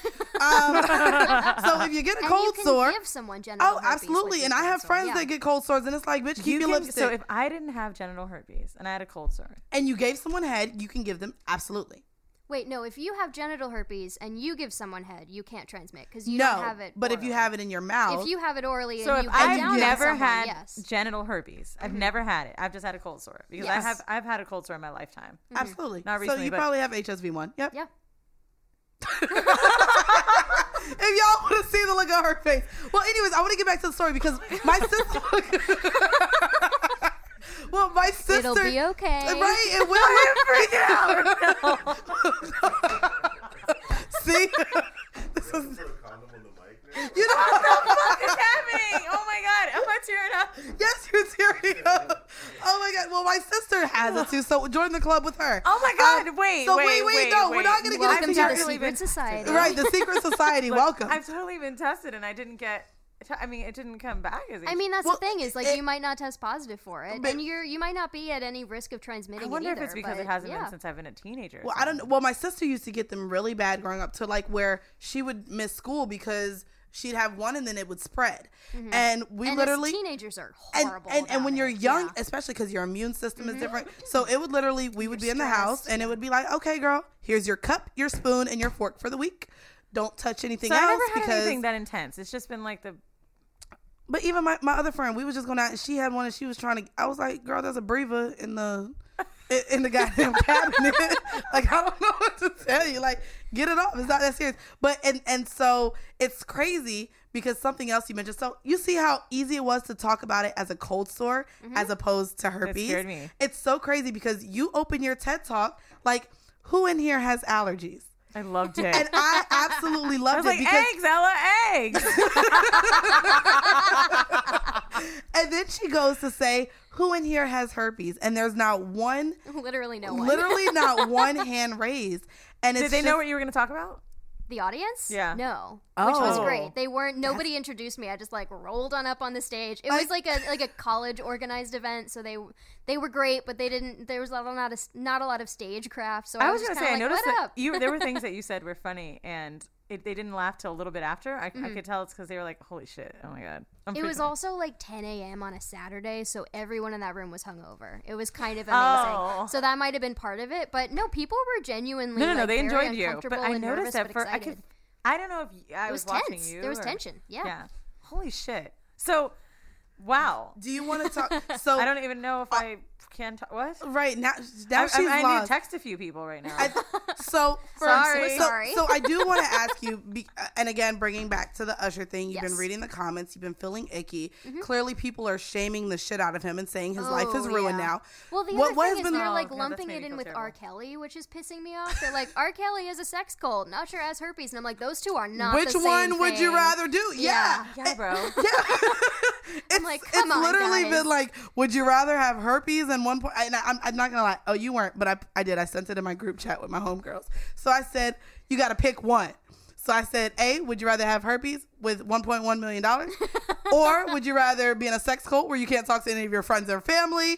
Speaker 1: um, so if you get a
Speaker 3: and
Speaker 1: cold
Speaker 3: you can
Speaker 1: sore,
Speaker 3: give someone genital
Speaker 1: oh,
Speaker 3: herpes
Speaker 1: absolutely.
Speaker 3: with
Speaker 1: And
Speaker 3: your
Speaker 1: I have
Speaker 3: cold sore,
Speaker 1: friends
Speaker 3: yeah.
Speaker 1: that get cold sores, and it's like, bitch, keep
Speaker 2: You
Speaker 1: your
Speaker 2: can-
Speaker 1: lipstick.
Speaker 2: so if I didn't have genital herpes and I had a cold sore,
Speaker 1: and you gave someone head, you can give them absolutely.
Speaker 3: Wait, no, if you have genital herpes and you give someone head, you can't transmit because you
Speaker 1: no,
Speaker 3: don't have it.
Speaker 1: but if you
Speaker 3: orally.
Speaker 1: have it in your mouth,
Speaker 3: if you have it orally
Speaker 2: so
Speaker 3: and
Speaker 2: if
Speaker 3: you bite
Speaker 2: I've
Speaker 3: down on
Speaker 2: never
Speaker 3: someone,
Speaker 2: had
Speaker 3: yes.
Speaker 2: genital herpes, I've never had it. I've just had a cold sore because
Speaker 3: Yes.
Speaker 2: I have I've had a cold sore in my lifetime.
Speaker 1: absolutely.
Speaker 2: Not
Speaker 1: so
Speaker 2: recently,
Speaker 1: you
Speaker 2: but-
Speaker 1: probably have H S V one. Yep.
Speaker 3: Yeah.
Speaker 1: If y'all want to see the look on her face. Well, anyways, I want to get back to the story because my sister. Well, my sister.
Speaker 3: It'll be okay.
Speaker 1: Right? It will. I'm freaking out. See? This is, you know
Speaker 2: What the fuck is happening? Oh my god, am I tearing up?
Speaker 1: yes, you're tearing up. Oh my god. Well, my sister has it too, so join the club with her.
Speaker 2: Oh my god,
Speaker 1: Um,
Speaker 2: wait,
Speaker 1: so
Speaker 2: wait,
Speaker 1: wait, wait,
Speaker 2: wait,
Speaker 1: no,
Speaker 2: wait.
Speaker 1: we're not gonna get
Speaker 3: Welcome
Speaker 1: into
Speaker 3: to
Speaker 1: your
Speaker 3: the
Speaker 2: totally
Speaker 3: secret
Speaker 2: been-
Speaker 3: society.
Speaker 1: right. The secret society.
Speaker 2: Look,
Speaker 1: Welcome.
Speaker 2: I've totally been tested and I didn't get. I mean, it didn't come back as.
Speaker 3: I mean, that's
Speaker 1: Well,
Speaker 3: the thing is like
Speaker 1: it-
Speaker 3: you might not test positive for it,
Speaker 1: But-
Speaker 3: and you're you might not be at any risk of transmitting.
Speaker 2: I wonder
Speaker 3: it
Speaker 2: if
Speaker 3: either,
Speaker 2: it's because
Speaker 3: but
Speaker 2: it hasn't
Speaker 3: yeah.
Speaker 2: been since I've been a teenager. or
Speaker 1: Well, I don't
Speaker 2: something.
Speaker 1: know. Well, my sister used to get them really bad growing up to like where she would miss school because she'd have one and then it would spread. And we
Speaker 3: And
Speaker 1: literally
Speaker 3: as teenagers are
Speaker 1: and,
Speaker 3: horrible.
Speaker 1: and, and when
Speaker 3: about
Speaker 1: you're
Speaker 3: it.
Speaker 1: young,
Speaker 3: Yeah. Mm-hmm.
Speaker 1: especially because your immune system is different. So it would literally, we would be in the
Speaker 3: stressed,
Speaker 1: house and it would be like, okay, girl, here's your cup, your spoon, and your fork for the week. Don't touch anything
Speaker 2: So I
Speaker 1: else
Speaker 2: never had
Speaker 1: because.
Speaker 2: anything that intense. It's just been like the.
Speaker 1: But even my, my other friend, we was just going out and she had one and she was trying to. I was like, girl, there's a breather in the in- in the goddamn cabinet. Like, I don't know what to tell you. Like, get it off. It's not that serious. But and and so it's crazy because something else you mentioned. So you see how easy it was to talk about it as a cold sore as opposed to herpes.
Speaker 2: scared me.
Speaker 1: It's so crazy because you open your TED Talk like, who in here has allergies?
Speaker 2: I loved it.
Speaker 1: And I absolutely
Speaker 2: I
Speaker 1: loved
Speaker 2: was
Speaker 1: it
Speaker 2: like,
Speaker 1: because
Speaker 2: eggs, Ella, eggs.
Speaker 1: and then she goes to say, who in here has herpes? And there's not one,
Speaker 3: literally no one.
Speaker 1: literally not one hand raised. And it's
Speaker 2: Did they
Speaker 1: just,
Speaker 2: know what you were going to talk about?
Speaker 3: The audience?
Speaker 2: Yeah.
Speaker 3: No. Which was
Speaker 1: Oh.
Speaker 3: great. They weren't nobody introduced me. I just like rolled on up on the stage. It was
Speaker 1: I-
Speaker 3: like a like a college organized event, so they they were great, but they didn't there was a lot of not a lot of stagecraft. So I,
Speaker 2: I was
Speaker 3: just
Speaker 2: going to say, I
Speaker 3: kinda like,
Speaker 2: noticed
Speaker 3: what
Speaker 2: that
Speaker 3: up?
Speaker 2: you there were things that you said were funny, and it, they didn't laugh till a little bit after. I,
Speaker 3: Mm-hmm.
Speaker 2: I could tell it's because they were like, "Holy shit! Oh my god!" I'm
Speaker 3: It was
Speaker 2: freaking-
Speaker 3: also like ten a.m. on a Saturday, so everyone in that room was hungover. It was kind of amazing.
Speaker 2: Oh.
Speaker 3: So that might have been part of it, but no, people were genuinely
Speaker 2: no, no, no.
Speaker 3: like,
Speaker 2: They
Speaker 3: very
Speaker 2: enjoyed you, but
Speaker 3: uncomfortable
Speaker 2: I
Speaker 3: and
Speaker 2: noticed
Speaker 3: nervous,
Speaker 2: that
Speaker 3: but
Speaker 2: for I
Speaker 3: excited.
Speaker 2: could. I don't know if y- I
Speaker 3: It was
Speaker 2: watching
Speaker 3: tense.
Speaker 2: you.
Speaker 3: There was
Speaker 2: or-
Speaker 3: tension. Yeah.
Speaker 2: Yeah. Holy shit! So, wow.
Speaker 1: do you want to talk? So
Speaker 2: I don't even know if I can talk. What?
Speaker 1: right now, now
Speaker 2: I,
Speaker 1: she's
Speaker 2: I, I need
Speaker 1: lost.
Speaker 2: to text a few people right now.
Speaker 1: I, so, for,
Speaker 2: Sorry.
Speaker 1: so,
Speaker 3: Sorry.
Speaker 1: so I do want to ask you, be, and again, bringing back to the Usher thing, you've been
Speaker 3: Yes.
Speaker 1: reading the comments, you've been feeling icky. Clearly, people are shaming the shit out of him and saying his life is
Speaker 3: Oh,
Speaker 1: ruined
Speaker 3: yeah.
Speaker 1: now.
Speaker 3: Well, the
Speaker 1: What-
Speaker 3: other
Speaker 1: what
Speaker 3: thing
Speaker 1: has
Speaker 3: is
Speaker 1: been-
Speaker 3: they're
Speaker 2: Oh,
Speaker 3: like
Speaker 2: God, that's
Speaker 3: lumping
Speaker 2: made
Speaker 3: it
Speaker 2: me
Speaker 3: in
Speaker 2: feel
Speaker 3: with
Speaker 2: terrible.
Speaker 3: R. Kelly, which is pissing me off. They're like, R. Kelly is a sex cult, and Usher has herpes, and I'm like, those two are not.
Speaker 1: Which
Speaker 3: the same
Speaker 1: one would you
Speaker 3: thing.
Speaker 1: rather do? Yeah.
Speaker 3: Yeah.
Speaker 2: yeah, bro.
Speaker 1: It's,
Speaker 3: like, come
Speaker 1: it's
Speaker 3: on,
Speaker 1: literally
Speaker 3: guys.
Speaker 1: been like, would you rather have herpes and one point? And I, I'm, I'm not gonna lie. Oh, you weren't, but I, I did. I sent it in my group chat with my homegirls. So I said, you got to pick one. So I said, A, would you rather have herpes with one point one million dollars? Or would you rather be in a sex cult where you can't talk to any of your friends or family?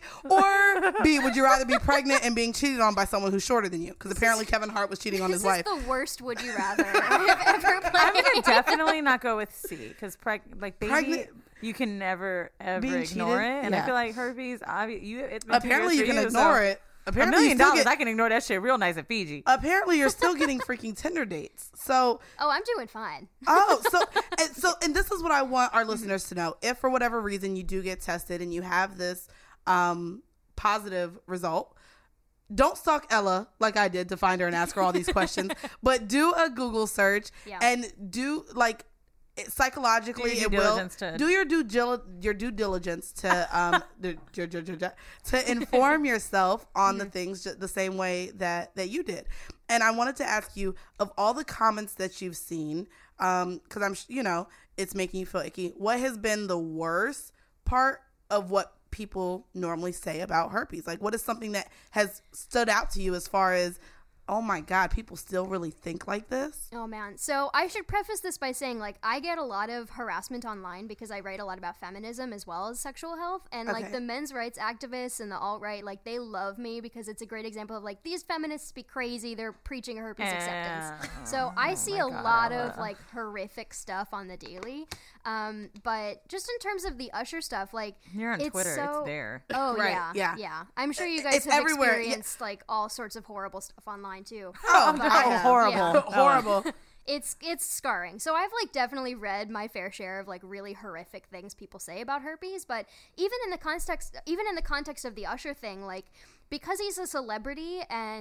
Speaker 1: Or B, would you rather be pregnant and being cheated on by someone who's shorter than you? Because apparently Kevin Hart was cheating on
Speaker 3: This
Speaker 1: his
Speaker 3: is
Speaker 1: wife.
Speaker 3: the worst would you rather I've ever played.
Speaker 2: I'm gonna definitely not go with C because preg- like baby,
Speaker 1: Pregnant-
Speaker 2: you can never ever
Speaker 1: Being
Speaker 2: ignore
Speaker 1: cheated?
Speaker 2: it, and
Speaker 1: Yeah.
Speaker 2: I feel like herpes. Obvi- you it's been two
Speaker 1: Apparently you
Speaker 2: years
Speaker 1: can
Speaker 2: for
Speaker 1: ignore
Speaker 2: so
Speaker 1: it.
Speaker 2: A
Speaker 1: Apparently you
Speaker 2: million
Speaker 1: still
Speaker 2: dollars,
Speaker 1: get-
Speaker 2: I can ignore that shit real nice at Fiji.
Speaker 1: Apparently you're still getting freaking Tinder dates. So
Speaker 3: Oh, I'm doing fine.
Speaker 1: oh, so and so and this is what I want our listeners to know. If for whatever reason you do get tested and you have this um, positive result, don't stalk Ella like I did to find her and ask her all these questions, but do a Google search
Speaker 3: Yeah.
Speaker 1: and do like it, psychologically
Speaker 2: Do your
Speaker 1: it
Speaker 2: due
Speaker 1: will
Speaker 2: diligence to-
Speaker 1: do your due gil- your due diligence to um the- ju- ju- ju- ju- to inform yourself on the things ju- the same way that that you did. And I wanted to ask you, of all the comments that you've seen, um because I'm sh- you know it's making you feel icky, what has been the worst part of what people normally say about herpes? Like, what is something that has stood out to you as far as, oh my God, people still really think like this?
Speaker 3: Oh man. So I should preface this by saying like I get a lot of harassment online because I write a lot about feminism as well as sexual health, and
Speaker 1: Okay.
Speaker 3: like the men's rights activists and the alt-right, like they love me because it's a great example of like these feminists be crazy, they're preaching herpes acceptance. So I see a
Speaker 2: God,
Speaker 3: lot
Speaker 2: Ella.
Speaker 3: of like horrific stuff on the daily. Um but just in terms of the Usher stuff, like
Speaker 2: You're on
Speaker 3: it's
Speaker 2: Twitter,
Speaker 3: so-
Speaker 2: it's there.
Speaker 3: Oh
Speaker 1: Right,
Speaker 3: yeah,
Speaker 1: yeah.
Speaker 3: yeah. I'm sure you guys
Speaker 1: It's
Speaker 3: have
Speaker 1: everywhere, yeah.
Speaker 3: experienced like all sorts of horrible stuff online too.
Speaker 1: Oh,
Speaker 3: But,
Speaker 1: I
Speaker 3: uh,
Speaker 1: have.
Speaker 2: horrible.
Speaker 3: yeah.
Speaker 1: Horrible.
Speaker 3: It's it's scarring. So I've like definitely read my fair share of like really horrific things people say about herpes, but even in the context even in the context of the Usher thing, like because he's a celebrity and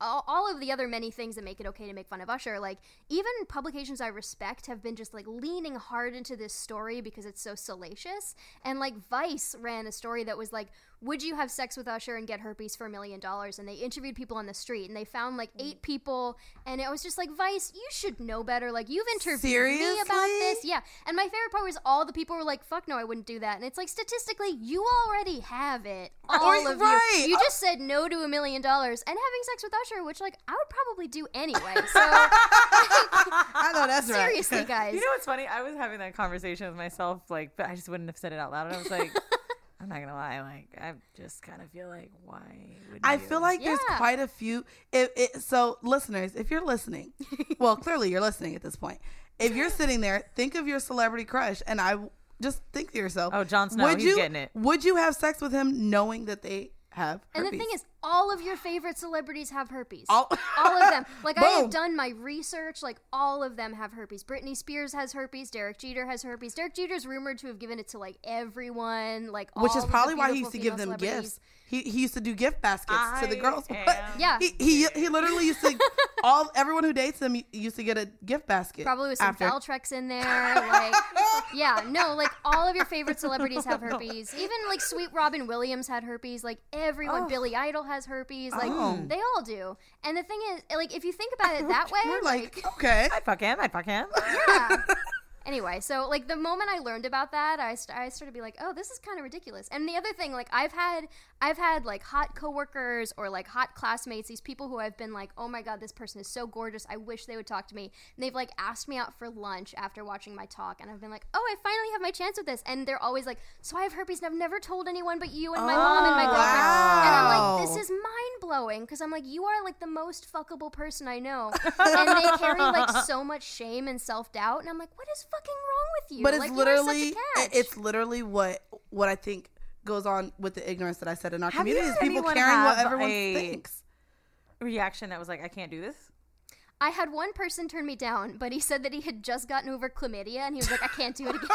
Speaker 3: all, all of the other many things that make it okay to make fun of Usher, like even publications I respect have been just like leaning hard into this story because it's so salacious. And like Vice ran a story that was like, would you have sex with Usher and get herpes for a million dollars? And they interviewed people on the street and they found like eight people. And it was just like, Vice, you should know better. Like, you've interviewed
Speaker 1: Seriously?
Speaker 3: me about this. Yeah. And my favorite part was all the people were like, fuck no, I wouldn't do that. And it's like, statistically, you already have it. All
Speaker 1: Or-
Speaker 3: of
Speaker 1: right.
Speaker 3: you. You just said no to a million dollars and having sex with Usher, which like I would probably do anyway. So
Speaker 1: I know that's right.
Speaker 3: seriously, guys.
Speaker 2: You know what's funny? I was having that conversation with myself, like, but I just wouldn't have said it out loud. And I was like, I'm not gonna lie, like, I just kind of feel like, why would
Speaker 1: I
Speaker 2: you?
Speaker 1: feel like there's
Speaker 3: Yeah.
Speaker 1: quite a few. If it, so, listeners, if you're listening, well, clearly you're listening at this point. If you're sitting there, think of your celebrity crush, and I just think to yourself,
Speaker 2: Oh, Jon Snow,
Speaker 1: would
Speaker 2: he's
Speaker 1: you,
Speaker 2: getting it.
Speaker 1: Would you have sex with him knowing that they have
Speaker 3: And
Speaker 1: herpes?
Speaker 3: the thing is, all of your favorite celebrities have herpes.
Speaker 1: All-
Speaker 3: All of them. Like, I have
Speaker 1: Boom.
Speaker 3: done my research. Like, all of them have herpes. Britney Spears has herpes. Derek Jeter has herpes. Derek Jeter's rumored to have given it to, like, everyone. Like,
Speaker 1: which
Speaker 3: all
Speaker 1: is
Speaker 3: of the
Speaker 1: probably why he used
Speaker 3: beautiful
Speaker 1: to give them
Speaker 3: female
Speaker 1: gifts.
Speaker 3: celebrities.
Speaker 1: He, he used to do gift baskets to the
Speaker 2: I
Speaker 1: girls.
Speaker 2: am-
Speaker 3: Yeah.
Speaker 1: he, he he literally used to all everyone who dates him used to get a gift basket.
Speaker 3: Probably with some
Speaker 1: after.
Speaker 3: Valtrex in there. Like, yeah, no, like, all of your favorite celebrities have herpes. Even, like, Sweet Robin Williams had herpes. Like, everyone.
Speaker 2: Oh.
Speaker 3: Billy Idol has herpes. Like,
Speaker 1: Oh.
Speaker 3: they all do. And the thing is, like, if you think about it that way,
Speaker 1: We're like, okay.
Speaker 2: I'd fuck him. I'd fuck him.
Speaker 3: yeah. Anyway, so like the moment I learned about that, I, st- I started to be like, oh, this is kind of ridiculous. And the other thing, like I've had, I've had like hot coworkers or like hot classmates, these people who I've been like, oh my god, this person is so gorgeous. I wish they would talk to me. And they've like asked me out for lunch after watching my talk, and I've been like, oh, I finally have my chance with this. And they're always like, so I have herpes, and I've never told anyone but you and my mom and my girlfriend. And I'm
Speaker 1: wow.
Speaker 3: like, this is mind blowing because I'm like, you are like the most fuckable person I know, and they carry like so much shame and self doubt, and I'm like, what is fucking wrong with you?
Speaker 1: But it's
Speaker 3: like,
Speaker 1: literally
Speaker 3: you are such a catch.
Speaker 1: it's literally what what I think goes on with the ignorance that I said in our
Speaker 2: Have you
Speaker 1: community is
Speaker 2: had
Speaker 1: people
Speaker 2: anyone
Speaker 1: caring what
Speaker 2: have
Speaker 1: everyone
Speaker 2: a-
Speaker 1: thinks.
Speaker 2: Reaction that was like, I can't do this.
Speaker 3: I had one person turn me down, but he said that he had just gotten over chlamydia, and he was like, I can't do it again.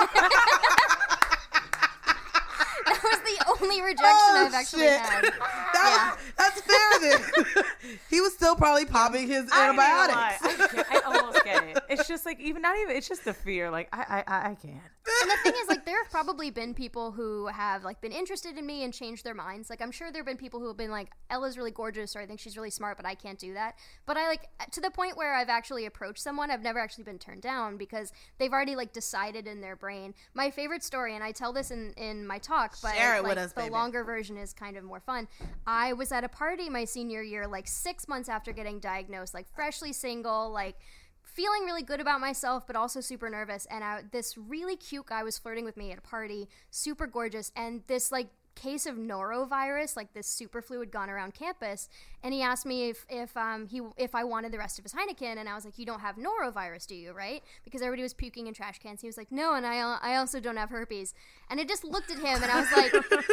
Speaker 3: That was the only rejection
Speaker 1: Oh,
Speaker 3: I've actually
Speaker 1: shit.
Speaker 3: had.
Speaker 1: That, That's fair then. He was still probably popping his
Speaker 2: I ain't gonna lie.
Speaker 1: antibiotics.
Speaker 2: I, get- I almost get it. It's just like even not even. It's just the fear. Like I, I, I I can't.
Speaker 3: And the thing is, like, there have probably been people who have, like, been interested in me and changed their minds. Like, I'm sure there have been people who have been like, Ella's really gorgeous, or I think she's really smart, but I can't do that. But I, like, to the point where I've actually approached someone, I've never actually been turned down because they've already, like, decided in their brain. My favorite story, and I tell this in, in my talk, but,
Speaker 1: Share it
Speaker 3: like,
Speaker 1: with us,
Speaker 3: the
Speaker 1: baby.
Speaker 3: longer version is kind of more fun. I was at a party my senior year, like, six months after getting diagnosed, like, freshly single, like, feeling really good about myself, but also super nervous. And I, this really cute guy was flirting with me at a party, super gorgeous. And this like case of norovirus, like this superflu, had gone around campus. And he asked me if if um he if I wanted the rest of his Heineken, and I was like, you don't have norovirus, do you? Right? Because everybody was puking in trash cans. He was like, no, and I I also don't have herpes. And I just looked at him, and I was like,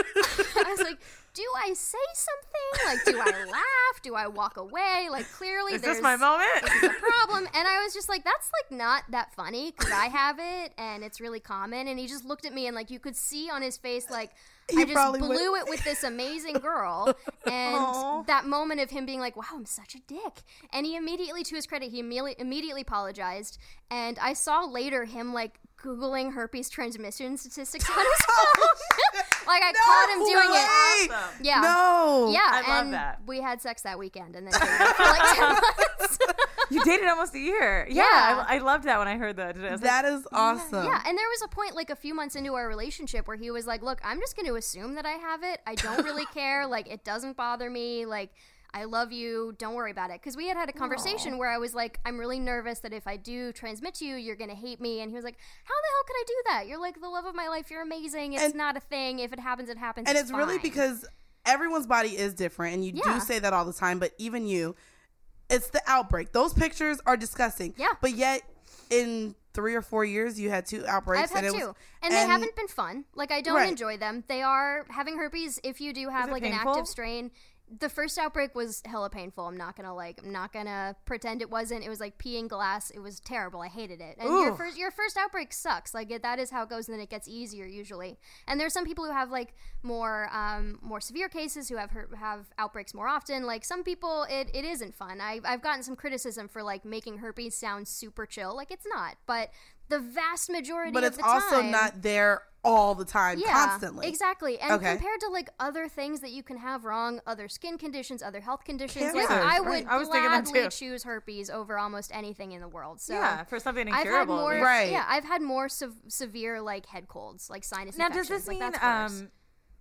Speaker 3: I was like, do I say something? Like, do I laugh? Do I walk away? Like, clearly,
Speaker 2: Is
Speaker 3: there's
Speaker 2: this my moment?
Speaker 3: this is a problem. And I was just like, that's like not that funny because I have it and it's really common. And he just looked at me and like you could see on his face like
Speaker 1: He
Speaker 3: I just
Speaker 1: probably
Speaker 3: blew
Speaker 1: went-
Speaker 3: it with this amazing girl. And
Speaker 2: Aw.
Speaker 3: that moment of him being like, wow, I'm such a dick. And he immediately, to his credit, he immediately immediately apologized. And I saw later him like Googling herpes transmission statistics on his phone. Like I caught him doing it.
Speaker 1: way.
Speaker 2: Awesome.
Speaker 3: Yeah.
Speaker 1: No.
Speaker 3: Yeah,
Speaker 2: I love
Speaker 3: and
Speaker 2: that.
Speaker 3: we had sex that weekend and then dated for like ten months.
Speaker 2: You dated almost a year. Yeah,
Speaker 3: Yeah.
Speaker 2: I, I loved that when I heard that. I was like,
Speaker 1: That is awesome.
Speaker 3: Yeah, and there was a point like a few months into our relationship where he was like, look, I'm just going to assume that I have it. I don't really care. Like, it doesn't bother me. Like, I love you. Don't worry about it. Because we had had a conversation where I was like, I'm really nervous that if I do transmit to you, you're going to hate me. And he was like, how the hell could I do that? You're like the love of my life. You're amazing. It's
Speaker 1: And-
Speaker 3: not a thing. If it happens, it happens.
Speaker 1: And it's really
Speaker 3: fine.
Speaker 1: because everyone's body is different, and you
Speaker 3: Yeah.
Speaker 1: do say that all the time, but even you, it's the outbreak. Those pictures are disgusting.
Speaker 3: Yeah.
Speaker 1: But yet, in three or four years, you had two outbreaks.
Speaker 3: I've had
Speaker 1: and it
Speaker 3: two,
Speaker 1: was,
Speaker 3: and, they haven't been fun. Like I don't
Speaker 1: Right.
Speaker 3: enjoy them. They are having herpes. If you do have
Speaker 2: it
Speaker 3: like an
Speaker 2: painful?
Speaker 3: active strain, the first outbreak was hella painful. I'm not gonna like. I'm not gonna pretend it wasn't. It was like peeing glass. It was terrible. I hated it. And your
Speaker 2: Ooh.
Speaker 3: first your first outbreak sucks. Like it, that is how it goes, and then it gets easier usually. And there's some people who have like more um more severe cases who have her, have outbreaks more often. Like some people, it, it isn't fun. I I've gotten some criticism for like making herpes sound super chill. Like it's not, but the vast majority
Speaker 1: But
Speaker 3: of
Speaker 1: it's
Speaker 3: the
Speaker 1: also
Speaker 3: time,
Speaker 1: not there all the time,
Speaker 3: yeah,
Speaker 1: constantly.
Speaker 3: exactly. And
Speaker 1: Okay.
Speaker 3: compared to like other things that you can have wrong, other skin conditions, other health conditions,
Speaker 1: Cancer,
Speaker 3: like I
Speaker 1: right.
Speaker 3: would
Speaker 2: I was thinking that
Speaker 3: gladly
Speaker 2: too.
Speaker 3: choose herpes over almost anything in the world. So
Speaker 2: yeah, for something
Speaker 3: I've had
Speaker 2: incurable.
Speaker 3: more,
Speaker 1: Right.
Speaker 3: yeah, I've had more sev- severe like head colds, like sinus
Speaker 2: Now, does
Speaker 3: infections.
Speaker 2: this
Speaker 3: like,
Speaker 2: mean
Speaker 3: that's worse.
Speaker 2: um?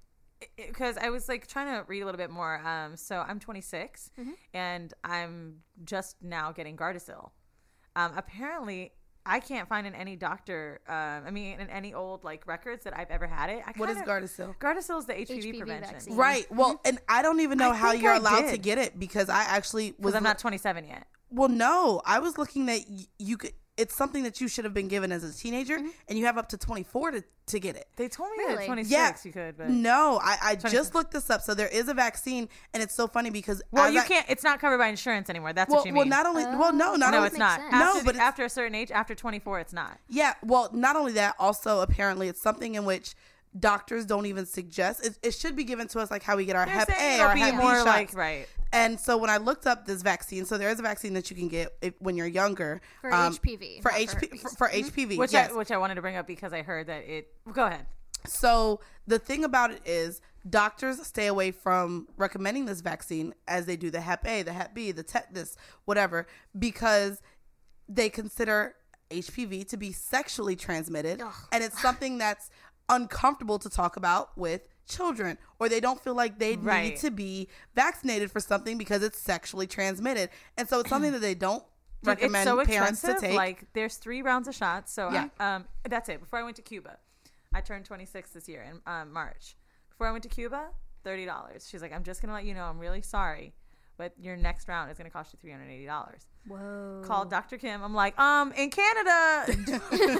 Speaker 2: Because I was like trying to read a little bit more. Um, so I'm twenty-six,
Speaker 3: Mm-hmm.
Speaker 2: and I'm just now getting Gardasil. Um, apparently, I can't find in any doctor. Um, I mean, in any old like records that I've ever had it. I
Speaker 1: What is
Speaker 2: kinda-
Speaker 1: Gardasil?
Speaker 2: Gardasil is the H P V,
Speaker 3: H P V
Speaker 2: prevention.
Speaker 3: vaccine.
Speaker 1: Right. Well, and I don't even know
Speaker 2: I
Speaker 1: how
Speaker 2: think
Speaker 1: you're
Speaker 2: I
Speaker 1: allowed to
Speaker 2: did.
Speaker 1: get it because I actually was.
Speaker 2: Because I'm not twenty-seven yet.
Speaker 1: Well, no, I was looking that y- you could. It's something that you should have been given as a teenager, and you have up to twenty-four to, to get it.
Speaker 2: They told me that
Speaker 3: Really?
Speaker 2: at twenty-six
Speaker 1: Yeah.
Speaker 2: you could, but
Speaker 1: No, I, I
Speaker 2: twenty-six.
Speaker 1: just looked this up. So there is a vaccine, and it's so funny because
Speaker 2: well,
Speaker 1: as
Speaker 2: you
Speaker 1: I-
Speaker 2: can't. It's not covered by insurance anymore. That's
Speaker 1: Well,
Speaker 2: what you
Speaker 1: well,
Speaker 2: mean.
Speaker 1: not only well, no, not
Speaker 2: no,
Speaker 1: only
Speaker 2: it's
Speaker 3: makes
Speaker 2: not.
Speaker 3: sense.
Speaker 2: After,
Speaker 1: No,
Speaker 2: the-
Speaker 1: but it's-
Speaker 2: after a certain age, after twenty-four, it's not.
Speaker 1: Yeah, well, not only that, also apparently it's something in which doctors don't even suggest. It, it should be given to us like how we get our
Speaker 2: They're
Speaker 1: Hep
Speaker 2: saying
Speaker 1: A
Speaker 2: it'll
Speaker 1: or
Speaker 2: be
Speaker 1: Hep B
Speaker 2: more
Speaker 1: shots.
Speaker 2: like right.
Speaker 1: And so when I looked up this vaccine, so there is a vaccine that you can get if, when you're younger
Speaker 3: For
Speaker 1: um,
Speaker 3: H P V,
Speaker 1: For
Speaker 3: not for
Speaker 1: H P V,
Speaker 3: herpes.
Speaker 1: for, for H P V,
Speaker 2: Which
Speaker 1: yes.
Speaker 2: I which I wanted to bring up because I heard that it. Go ahead.
Speaker 1: So the thing about it is doctors stay away from recommending this vaccine as they do the Hep A, the Hep B, the tetanus, whatever, because they consider H P V to be sexually transmitted.
Speaker 3: Ugh.
Speaker 1: And it's something that's uncomfortable to talk about with children, or they don't feel like they
Speaker 2: Right.
Speaker 1: need to be vaccinated for something because it's sexually transmitted. And so it's something that they don't
Speaker 2: Dude,
Speaker 1: recommend
Speaker 2: it's so
Speaker 1: parents to
Speaker 2: expensive.
Speaker 1: take.
Speaker 2: Like there's three rounds of shots. So
Speaker 1: Yeah.
Speaker 2: I, um, that's it. Before I went to Cuba, I turned twenty-six this year in um, March. Before I went to Cuba, thirty dollars. She's like, I'm just gonna let you know, I'm really sorry, but your next round is gonna cost you three hundred eighty dollars.
Speaker 3: Whoa.
Speaker 2: Called Doctor Kim. I'm like, um, in Canada.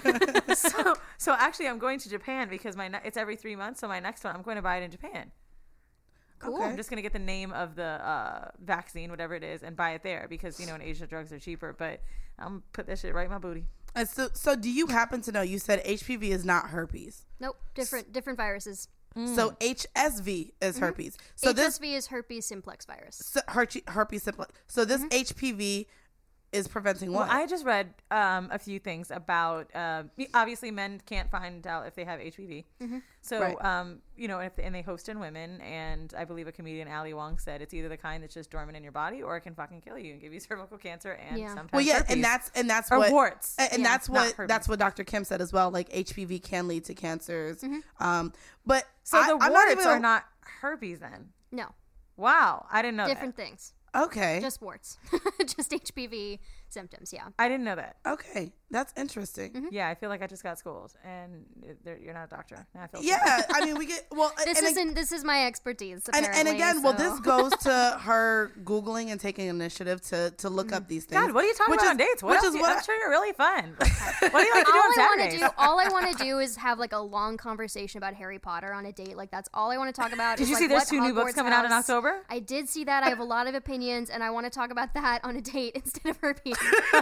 Speaker 2: so, so actually, I'm going to Japan because my ne- it's every three months. So my next one, I'm going to buy it in Japan.
Speaker 3: Cool.
Speaker 1: Okay.
Speaker 2: I'm just gonna get the name of the uh, vaccine, whatever it is, and buy it there because you know in Asia drugs are cheaper. But I'm gonna put that shit right in my booty.
Speaker 1: And so, so do you happen to know, you said H P V is not herpes.
Speaker 3: Nope. Different different viruses.
Speaker 1: So H S V is herpes. So
Speaker 3: H
Speaker 1: this
Speaker 3: S V is herpes simplex virus.
Speaker 1: so, herpes, herpes simplex. So this H P V is preventing what?
Speaker 2: Well, I just read um, a few things about. Uh, obviously, men can't find out if they have H P V. So,
Speaker 1: Right.
Speaker 2: um, you know, if and they host in women, and I believe a comedian Ali Wong said it's either the kind that's just dormant in your body, or it can fucking kill you and give you cervical cancer and
Speaker 3: Yeah.
Speaker 2: sometimes
Speaker 1: well, yeah,
Speaker 2: herpes.
Speaker 1: and that's and that's
Speaker 2: or
Speaker 1: what
Speaker 2: warts.
Speaker 1: and, and
Speaker 3: Yeah.
Speaker 1: that's
Speaker 2: Not
Speaker 1: what
Speaker 2: herpes.
Speaker 1: that's what Doctor Kim said as well. Like H P V can lead to cancers. Um, but
Speaker 2: So
Speaker 1: I,
Speaker 2: the
Speaker 1: I'm not
Speaker 2: warts
Speaker 1: even
Speaker 2: are not herpes then.
Speaker 3: No.
Speaker 2: Wow, I didn't know
Speaker 3: Different things.
Speaker 1: okay.
Speaker 3: Just warts. Just H P V symptoms, yeah.
Speaker 2: that. I didn't know that.
Speaker 1: okay, that's interesting.
Speaker 2: Yeah, I feel like I just got schooled, and it- you're not a doctor. Now I feel
Speaker 1: Yeah, I mean we get well.
Speaker 3: This
Speaker 1: and,
Speaker 3: isn't this is my expertise,
Speaker 1: and,
Speaker 3: apparently.
Speaker 1: and again, well,
Speaker 3: so-
Speaker 1: this goes to her googling and taking initiative to to look up these things.
Speaker 2: God, what are you talking
Speaker 1: which
Speaker 2: about
Speaker 1: is-
Speaker 2: on dates? What
Speaker 1: which
Speaker 2: else
Speaker 1: is
Speaker 2: do you-
Speaker 1: what
Speaker 2: I'm
Speaker 1: I-
Speaker 2: sure you're really fun. What do you like to do
Speaker 3: all
Speaker 2: on
Speaker 3: I want to
Speaker 2: Saturdays?
Speaker 3: do, all I want to do is have like a long conversation about Harry Potter on a date. Like that's all I want to talk about.
Speaker 2: Did
Speaker 3: is,
Speaker 2: you
Speaker 3: like,
Speaker 2: see there's
Speaker 3: what
Speaker 2: two new books
Speaker 3: Hogwarts
Speaker 2: coming out in
Speaker 3: house-
Speaker 2: October?
Speaker 3: I did see that. I have a lot of opinions, and I want to talk about that on a date instead of herpes.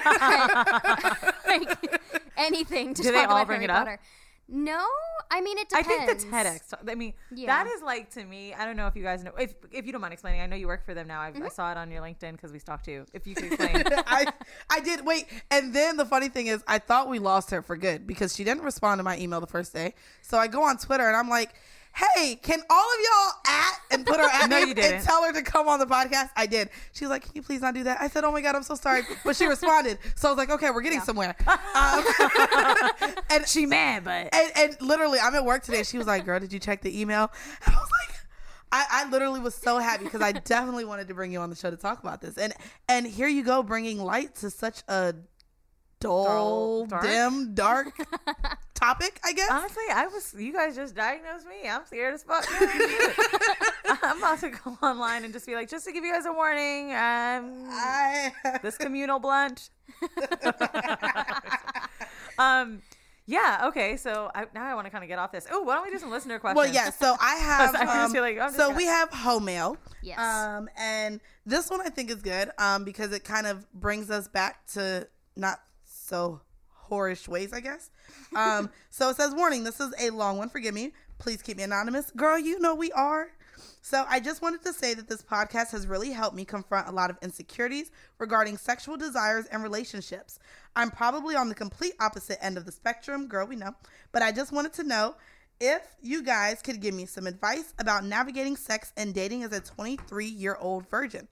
Speaker 3: like anything to
Speaker 2: Do they
Speaker 3: talk
Speaker 2: all
Speaker 3: about
Speaker 2: bring
Speaker 3: Harry
Speaker 2: it up?
Speaker 3: Potter. No, I mean it
Speaker 2: I
Speaker 3: depends.
Speaker 2: think the TEDx. talk- I mean,
Speaker 3: Yeah.
Speaker 2: that is like to me. I don't know if you guys know. If if you don't mind explaining, I know you work for them now. I,
Speaker 3: Mm-hmm.
Speaker 2: I saw it on your LinkedIn because we stalked you. If you could explain.
Speaker 1: I I did wait, and then the funny thing is, I thought we lost her for good because she didn't respond to my email the first day. So I go on Twitter and I'm like, "Hey, can all of y'all at and put her at
Speaker 2: No,
Speaker 1: me
Speaker 2: you didn't.
Speaker 1: and tell her to come on the podcast?" I did. She was like, "Can you please not do that?" I said, "Oh my god, I'm so sorry," but she responded. So I was like, "Okay, we're getting somewhere." Um, and
Speaker 2: she mad, but
Speaker 1: and, and literally, I'm at work today. She was like, "Girl, did you check the email?" And I was like, I, I literally was so happy because I definitely wanted to bring you on the show to talk about this. And and here you go, bringing light to such a dull,
Speaker 2: Dull, dark?
Speaker 1: dim, dark topic, I guess.
Speaker 2: honestly, I was. You guys just diagnosed me. I'm scared as fuck. I'm about to go online and just be like, just to give you guys a warning. Um,
Speaker 1: I,
Speaker 2: this communal blunt. um, Yeah. Okay. So I, now I want to kind of get off this. Oh, why don't we do some listener questions?
Speaker 1: Well, yeah. So I have.
Speaker 2: I just
Speaker 1: um,
Speaker 2: feel like I'm just
Speaker 1: so
Speaker 2: gonna-
Speaker 1: we have home mail.
Speaker 3: Yes.
Speaker 1: Um, and this one I think is good. Um, because it kind of brings us back to not so whorish ways, I guess. Um, so it says, warning, this is a long one. Forgive me. Please keep me anonymous. Girl, you know we are. So I just wanted to say that this podcast has really helped me confront a lot of insecurities regarding sexual desires and relationships. I'm probably on the complete opposite end of the spectrum. Girl, we know. But I just wanted to know if you guys could give me some advice about navigating sex and dating as a twenty-three-year-old virgin.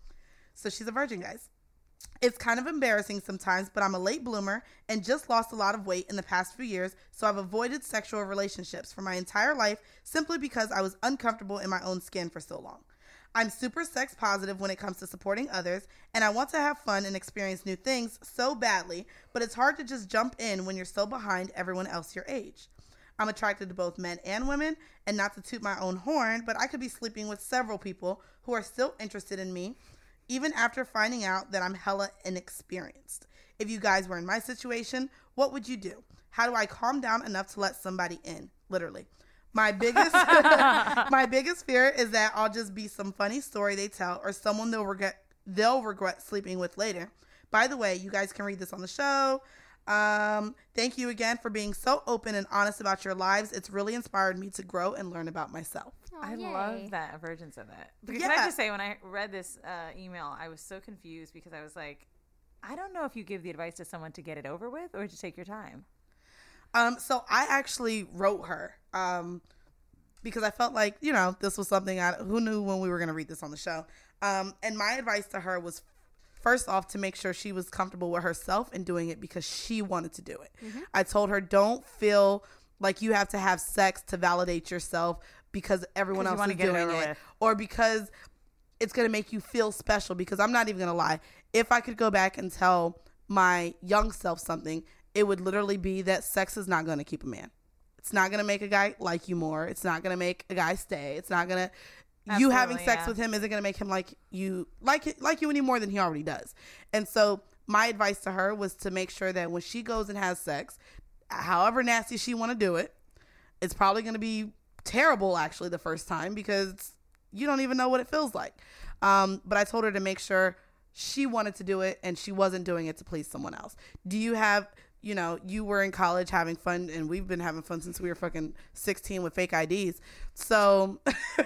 Speaker 1: So she's a virgin, guys. It's kind of embarrassing sometimes, but I'm a late bloomer and just lost a lot of weight in the past few years, so I've avoided sexual relationships for my entire life simply because I was uncomfortable in my own skin for so long. I'm super sex positive when it comes to supporting others, and I want to have fun and experience new things so badly, but it's hard to just jump in when you're so behind everyone else your age. I'm attracted to both men and women, and not to toot my own horn, but I could be sleeping with several people who are still interested in me, even after finding out that I'm hella inexperienced. If you guys were in my situation, what would you do? How do I calm down enough to let somebody in? Literally. My biggest my biggest fear is that I'll just be some funny story they tell or someone they'll regret they'll regret sleeping with later. By the way, you guys can read this on the show. Um, thank you again for being so open and honest about your lives. It's really inspired me to grow and learn about myself.
Speaker 3: Aw,
Speaker 2: I
Speaker 3: yay.
Speaker 2: love that a virgin said that. Because
Speaker 1: Yeah.
Speaker 2: Can I just say, when I read this uh, email, I was so confused because I was like, I don't know if you give the advice to someone to get it over with or to take your time.
Speaker 1: Um, so I actually wrote her, um, because I felt like, you know, this was something I, who knew when we were going to read this on the show. Um, and my advice to her was, first off, to make sure she was comfortable with herself and doing it because she wanted to do it. Mm-hmm. I told her, don't feel like you have to have sex to validate yourself because everyone else is doing it, it or because it's going to make you feel special. Because I'm not even going to lie. If I could go back and tell my young self something, it would literally be that sex is not going to keep a man. It's not going to make a guy like you more. It's not going to make a guy stay. It's not going to, you having sex
Speaker 2: yeah.
Speaker 1: with him isn't going to make him like you, like, like you any more than he already does. And so my advice to her was to make sure that when she goes and has sex, however nasty she want to do it, it's probably going to be terrible actually the first time because you don't even know what it feels like. Um, but I told her to make sure she wanted to do it and she wasn't doing it to please someone else. Do you have, you know, you were in college having fun and we've been having fun since we were fucking sixteen with fake I Ds. So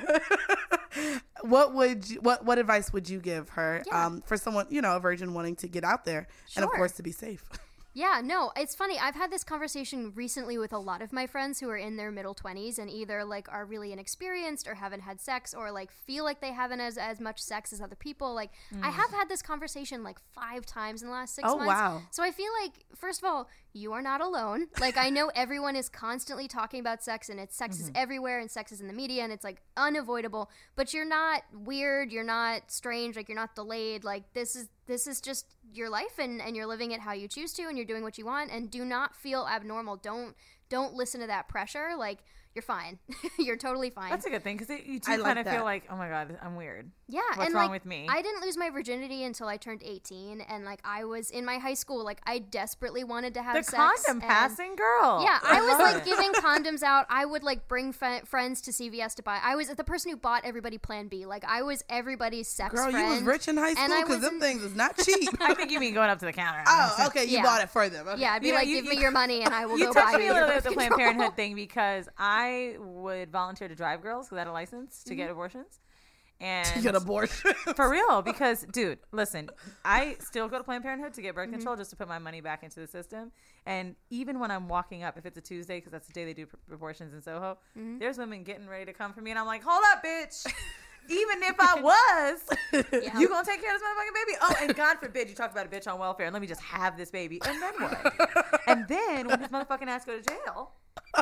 Speaker 1: what would you, what, what advice would you give her
Speaker 3: Yeah.
Speaker 1: um, for someone, you know, a virgin wanting to get out there and of
Speaker 3: Sure.
Speaker 1: course to be safe?
Speaker 3: Yeah, no, it's funny. I've had this conversation recently with a lot of my friends who are in their middle twenties and either like are really inexperienced or haven't had sex or like feel like they haven't as as much sex as other people. Like mm. I have had this conversation like five times in the last six
Speaker 1: Oh,
Speaker 3: months.
Speaker 1: wow.
Speaker 3: So I feel like, first of all, you are not alone. Like I know everyone is constantly talking about sex and it's sex mm-hmm. is everywhere and sex is in the media and it's like unavoidable, but you're not weird, you're not strange, like you're not delayed. Like this is this is just your life and, and you're living it how you choose to and you're doing what you want and do not feel abnormal. Don't don't listen to that pressure. Like you're fine. You're totally fine.
Speaker 2: That's a good thing because you do
Speaker 1: I
Speaker 2: kind
Speaker 1: like
Speaker 2: of
Speaker 1: that.
Speaker 2: feel like, oh my God, I'm weird.
Speaker 3: Yeah,
Speaker 2: What's
Speaker 3: and
Speaker 2: wrong
Speaker 3: like,
Speaker 2: with me?
Speaker 3: I didn't lose my virginity until I turned eighteen, and like I was in my high school, like I desperately wanted to have
Speaker 2: the
Speaker 3: sex.
Speaker 2: condom
Speaker 3: and-
Speaker 2: passing girl.
Speaker 3: Yeah, I was
Speaker 2: love
Speaker 3: like
Speaker 2: it.
Speaker 3: giving condoms out. I would like bring f- friends to C V S to buy. I was the person who bought everybody Plan B. Like I was everybody's sex
Speaker 1: Girl,
Speaker 3: friend.
Speaker 1: you was rich in high
Speaker 3: and
Speaker 1: school
Speaker 3: I
Speaker 1: because
Speaker 3: was
Speaker 1: them
Speaker 3: in-
Speaker 1: things is not cheap.
Speaker 2: I think you mean going up to the counter.
Speaker 1: Oh, okay. You
Speaker 3: Yeah.
Speaker 1: bought it for them. Okay.
Speaker 3: Yeah, I'd be
Speaker 2: You know,
Speaker 3: like,
Speaker 2: you-
Speaker 3: give
Speaker 2: you-
Speaker 3: me your money and I will
Speaker 2: You
Speaker 3: go buy
Speaker 2: touched me
Speaker 3: you
Speaker 2: a little
Speaker 3: your
Speaker 2: bit with the
Speaker 3: birth
Speaker 2: Planned
Speaker 3: control.
Speaker 2: Parenthood thing because I would volunteer to drive girls because I had a license to
Speaker 3: Mm-hmm.
Speaker 2: get abortions. And
Speaker 1: To get abortion.
Speaker 2: for real, because dude, listen, I still go to Planned Parenthood to get birth
Speaker 3: Mm-hmm.
Speaker 2: control just to put my money back into the system. And even when I'm walking up, if it's a Tuesday, because that's the day they do pr- abortions in Soho,
Speaker 3: Mm-hmm.
Speaker 2: there's women getting ready to come for me, and I'm like, hold up, bitch. Even if I was,
Speaker 3: Yeah.
Speaker 2: you gonna take care of this motherfucking baby? Oh, and God forbid you talk about a bitch on welfare, and let me just have this baby, and then what? And then when this motherfucking ass go to jail,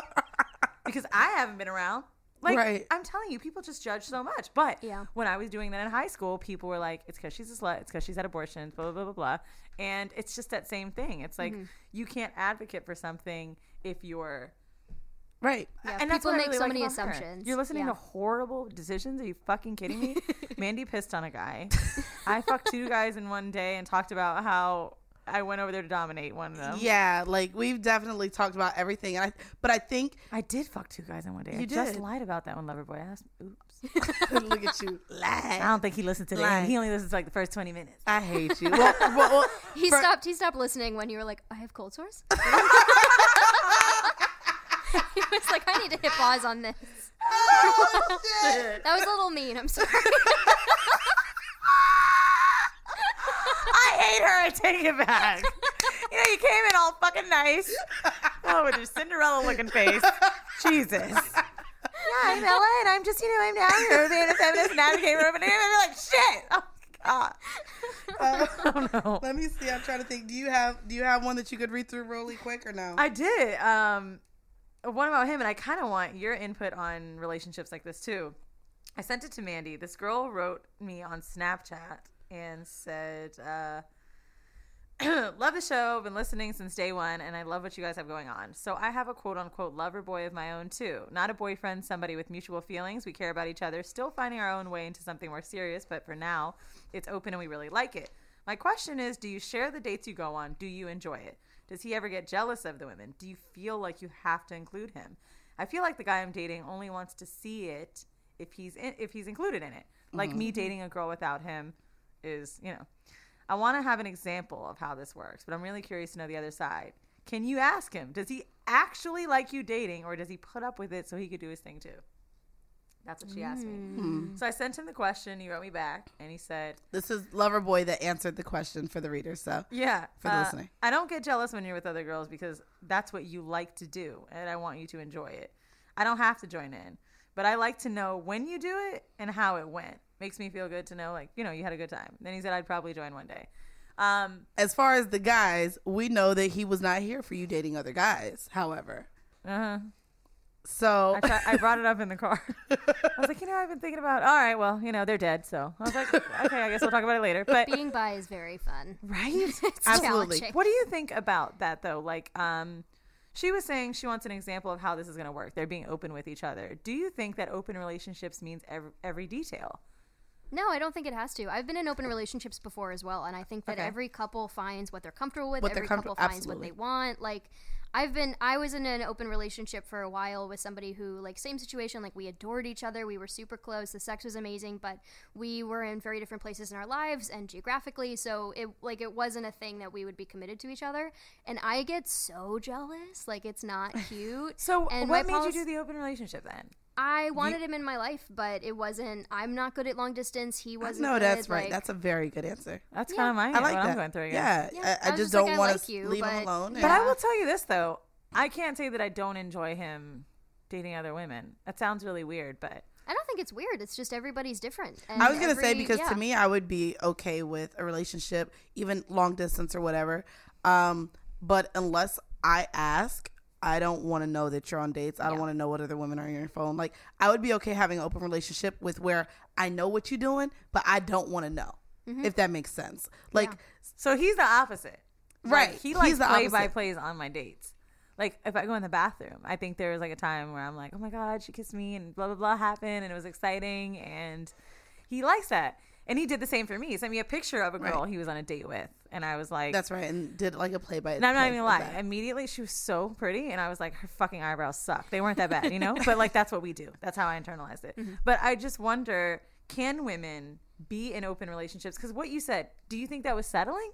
Speaker 2: because I haven't been around. Like,
Speaker 1: Right.
Speaker 2: I'm telling you, people just judge so much. But
Speaker 3: Yeah.
Speaker 2: when I was doing that in high school, people were like, it's because she's a slut. It's because she's had abortions, blah, blah, blah, blah, blah. And it's just that same thing. It's like,
Speaker 3: Mm-hmm.
Speaker 2: you can't advocate for something if you're...
Speaker 1: Right.
Speaker 3: Yeah,
Speaker 2: and that's
Speaker 3: people
Speaker 2: what I
Speaker 3: make
Speaker 2: really
Speaker 3: so
Speaker 2: like
Speaker 3: many
Speaker 2: about her.
Speaker 3: assumptions.
Speaker 2: You're listening
Speaker 3: Yeah.
Speaker 2: to horrible decisions. Are you fucking kidding me? Mandy pissed on a guy. I fucked two guys in one day and talked about how I went over there to dominate one of them.
Speaker 1: Yeah, like we've definitely talked about everything. And I, but I think
Speaker 2: I did fuck two guys in one day.
Speaker 1: You
Speaker 2: I just
Speaker 1: did.
Speaker 2: lied about that when Loverboy asked. Oops.
Speaker 1: look at you,
Speaker 2: I
Speaker 1: lie.
Speaker 2: don't think he listened to the
Speaker 1: Lie.
Speaker 2: end. He only listens to like the first twenty minutes.
Speaker 1: I hate you. Well, well, well,
Speaker 3: He
Speaker 1: for-
Speaker 3: stopped. He stopped listening when you were like, "I have cold sores." He was like, "I need to hit pause on this."
Speaker 1: Oh, shit.
Speaker 3: That was a little mean. I'm sorry.
Speaker 2: I hate her. I take it back. You know, you came in all fucking nice. Oh, with your Cinderella looking face. Jesus. Yeah, I'm Ella, and I'm just, you know, I'm down here being a feminist and advocating for women. And I'm like, shit. Oh, God.
Speaker 1: Uh,
Speaker 2: Oh, no.
Speaker 1: let me see. I'm trying to think. Do you have Do you have one that you could read through really quick or no?
Speaker 2: I did. Um, one about him, and I kind of want your input on relationships like this, too. I sent it to Mandy. This girl wrote me on Snapchat and said, uh, love the show, been listening since day one, and I love what you guys have going on. So I have a quote-unquote lover boy of my own, too. Not a boyfriend, somebody with mutual feelings. We care about each other, still finding our own way into something more serious, but for now, it's open and we really like it. My question is, do you share the dates you go on? Do you enjoy it? Does he ever get jealous of the women? Do you feel like you have to include him? I feel like the guy I'm dating only wants to see it if he's in, if he's included in it. Like mm-hmm. me dating a girl without him is, you know. I want to have an example of how this works, but I'm really curious to know the other side. Can you ask him? Does he actually like you dating, or does he put up with it so he could do his thing too? That's what she asked me.
Speaker 1: Mm.
Speaker 2: So I sent him the question. He wrote me back, and he said,
Speaker 1: "This is Loverboy that answered the question for the reader." So
Speaker 2: yeah,
Speaker 1: for the
Speaker 2: uh,
Speaker 1: listener,
Speaker 2: I don't get jealous when you're with other girls because that's what you like to do, and I want you to enjoy it. I don't have to join in, but I like to know when you do it and how it went. Makes me feel good to know, like, you know, you had a good time. Then he said I'd probably join one day. Um,
Speaker 1: as far as the guys, we know that he was not here for you dating other guys. However,
Speaker 2: uh-huh.
Speaker 1: So
Speaker 2: I, tried, I brought it up in the car. I was like, you know, I've been thinking about, all right, well, you know, they're dead. So I was like, okay, I guess we'll talk about it later. But
Speaker 3: being bi is very fun.
Speaker 2: Right?
Speaker 3: It's
Speaker 1: Absolutely.
Speaker 3: challenging.
Speaker 2: What do you think about that, though? Like, um, she was saying she wants an example of how this is going to work. They're being open with each other. Do you think that open relationships means every, every detail?
Speaker 3: No, I don't think it has to. I've been in open relationships before as well, and I think that
Speaker 2: Okay.
Speaker 3: every couple finds what they're comfortable with.
Speaker 1: What they're
Speaker 3: every
Speaker 1: comfortable-
Speaker 3: couple finds
Speaker 1: absolutely.
Speaker 3: what they want. Like, I've been, I was in an open relationship for a while with somebody who, like, same situation. Like, we adored each other. We were super close. The sex was amazing, but we were in very different places in our lives and geographically. So it, like, it wasn't a thing that we would be committed to each other. And I get so jealous. Like, it's not cute.
Speaker 2: So
Speaker 3: And
Speaker 2: what
Speaker 3: my
Speaker 2: made you
Speaker 3: policy-
Speaker 2: do the open relationship then?
Speaker 3: I wanted him in my life, but it wasn't. I'm not good at long distance. He wasn't.
Speaker 1: no,
Speaker 3: good,
Speaker 1: that's right.
Speaker 3: like-
Speaker 1: that's a very good answer.
Speaker 2: That's
Speaker 3: Yeah.
Speaker 2: kind of my
Speaker 1: I like
Speaker 2: what
Speaker 1: that.
Speaker 2: I'm going through. I guess.
Speaker 1: Yeah,
Speaker 3: Yeah,
Speaker 1: I, I
Speaker 3: I was
Speaker 1: just
Speaker 3: just like,
Speaker 1: don't
Speaker 3: I
Speaker 1: want
Speaker 3: like
Speaker 1: to
Speaker 3: you,
Speaker 1: leave him
Speaker 3: but-
Speaker 1: alone.
Speaker 2: But
Speaker 1: and-
Speaker 2: I will tell you this, though. I can't say that I don't enjoy him dating other women. That sounds really weird, but
Speaker 3: I don't think it's weird. It's just everybody's different. And
Speaker 1: I was gonna say
Speaker 3: every-
Speaker 1: because
Speaker 3: yeah.
Speaker 1: to me, I would be okay with a relationship, even long distance or whatever. Um, but unless I ask, I don't want to know that you're on dates. I don't
Speaker 3: Yeah.
Speaker 1: want to know what other women are on your phone. Like, I would be okay having an open relationship with where I know what you're doing, but I don't want to know. If that makes sense. Like,
Speaker 3: Yeah.
Speaker 2: so he's the opposite,
Speaker 1: Right.
Speaker 2: Like, he
Speaker 1: He's
Speaker 2: likes
Speaker 1: the
Speaker 2: play
Speaker 1: opposite.
Speaker 2: by plays on my dates. Like if I go in the bathroom, I think there was like a time where I'm like, oh my god, she kissed me and blah blah blah happened and it was exciting, and he likes that. And he did the same for me. He sent me a picture of a girl
Speaker 1: Right.
Speaker 2: he was on a date with, and I was like,
Speaker 1: that's right. And did like a play by
Speaker 2: and I'm not
Speaker 1: play
Speaker 2: even
Speaker 1: of
Speaker 2: lie.
Speaker 1: that.
Speaker 2: Immediately, she was so pretty, and I was like, her fucking eyebrows suck. They weren't that bad, you know? But like, that's what we do. That's how I internalized it.
Speaker 1: Mm-hmm.
Speaker 2: But I just wonder, can women be in open relationships? Because what you said, do you think that was settling?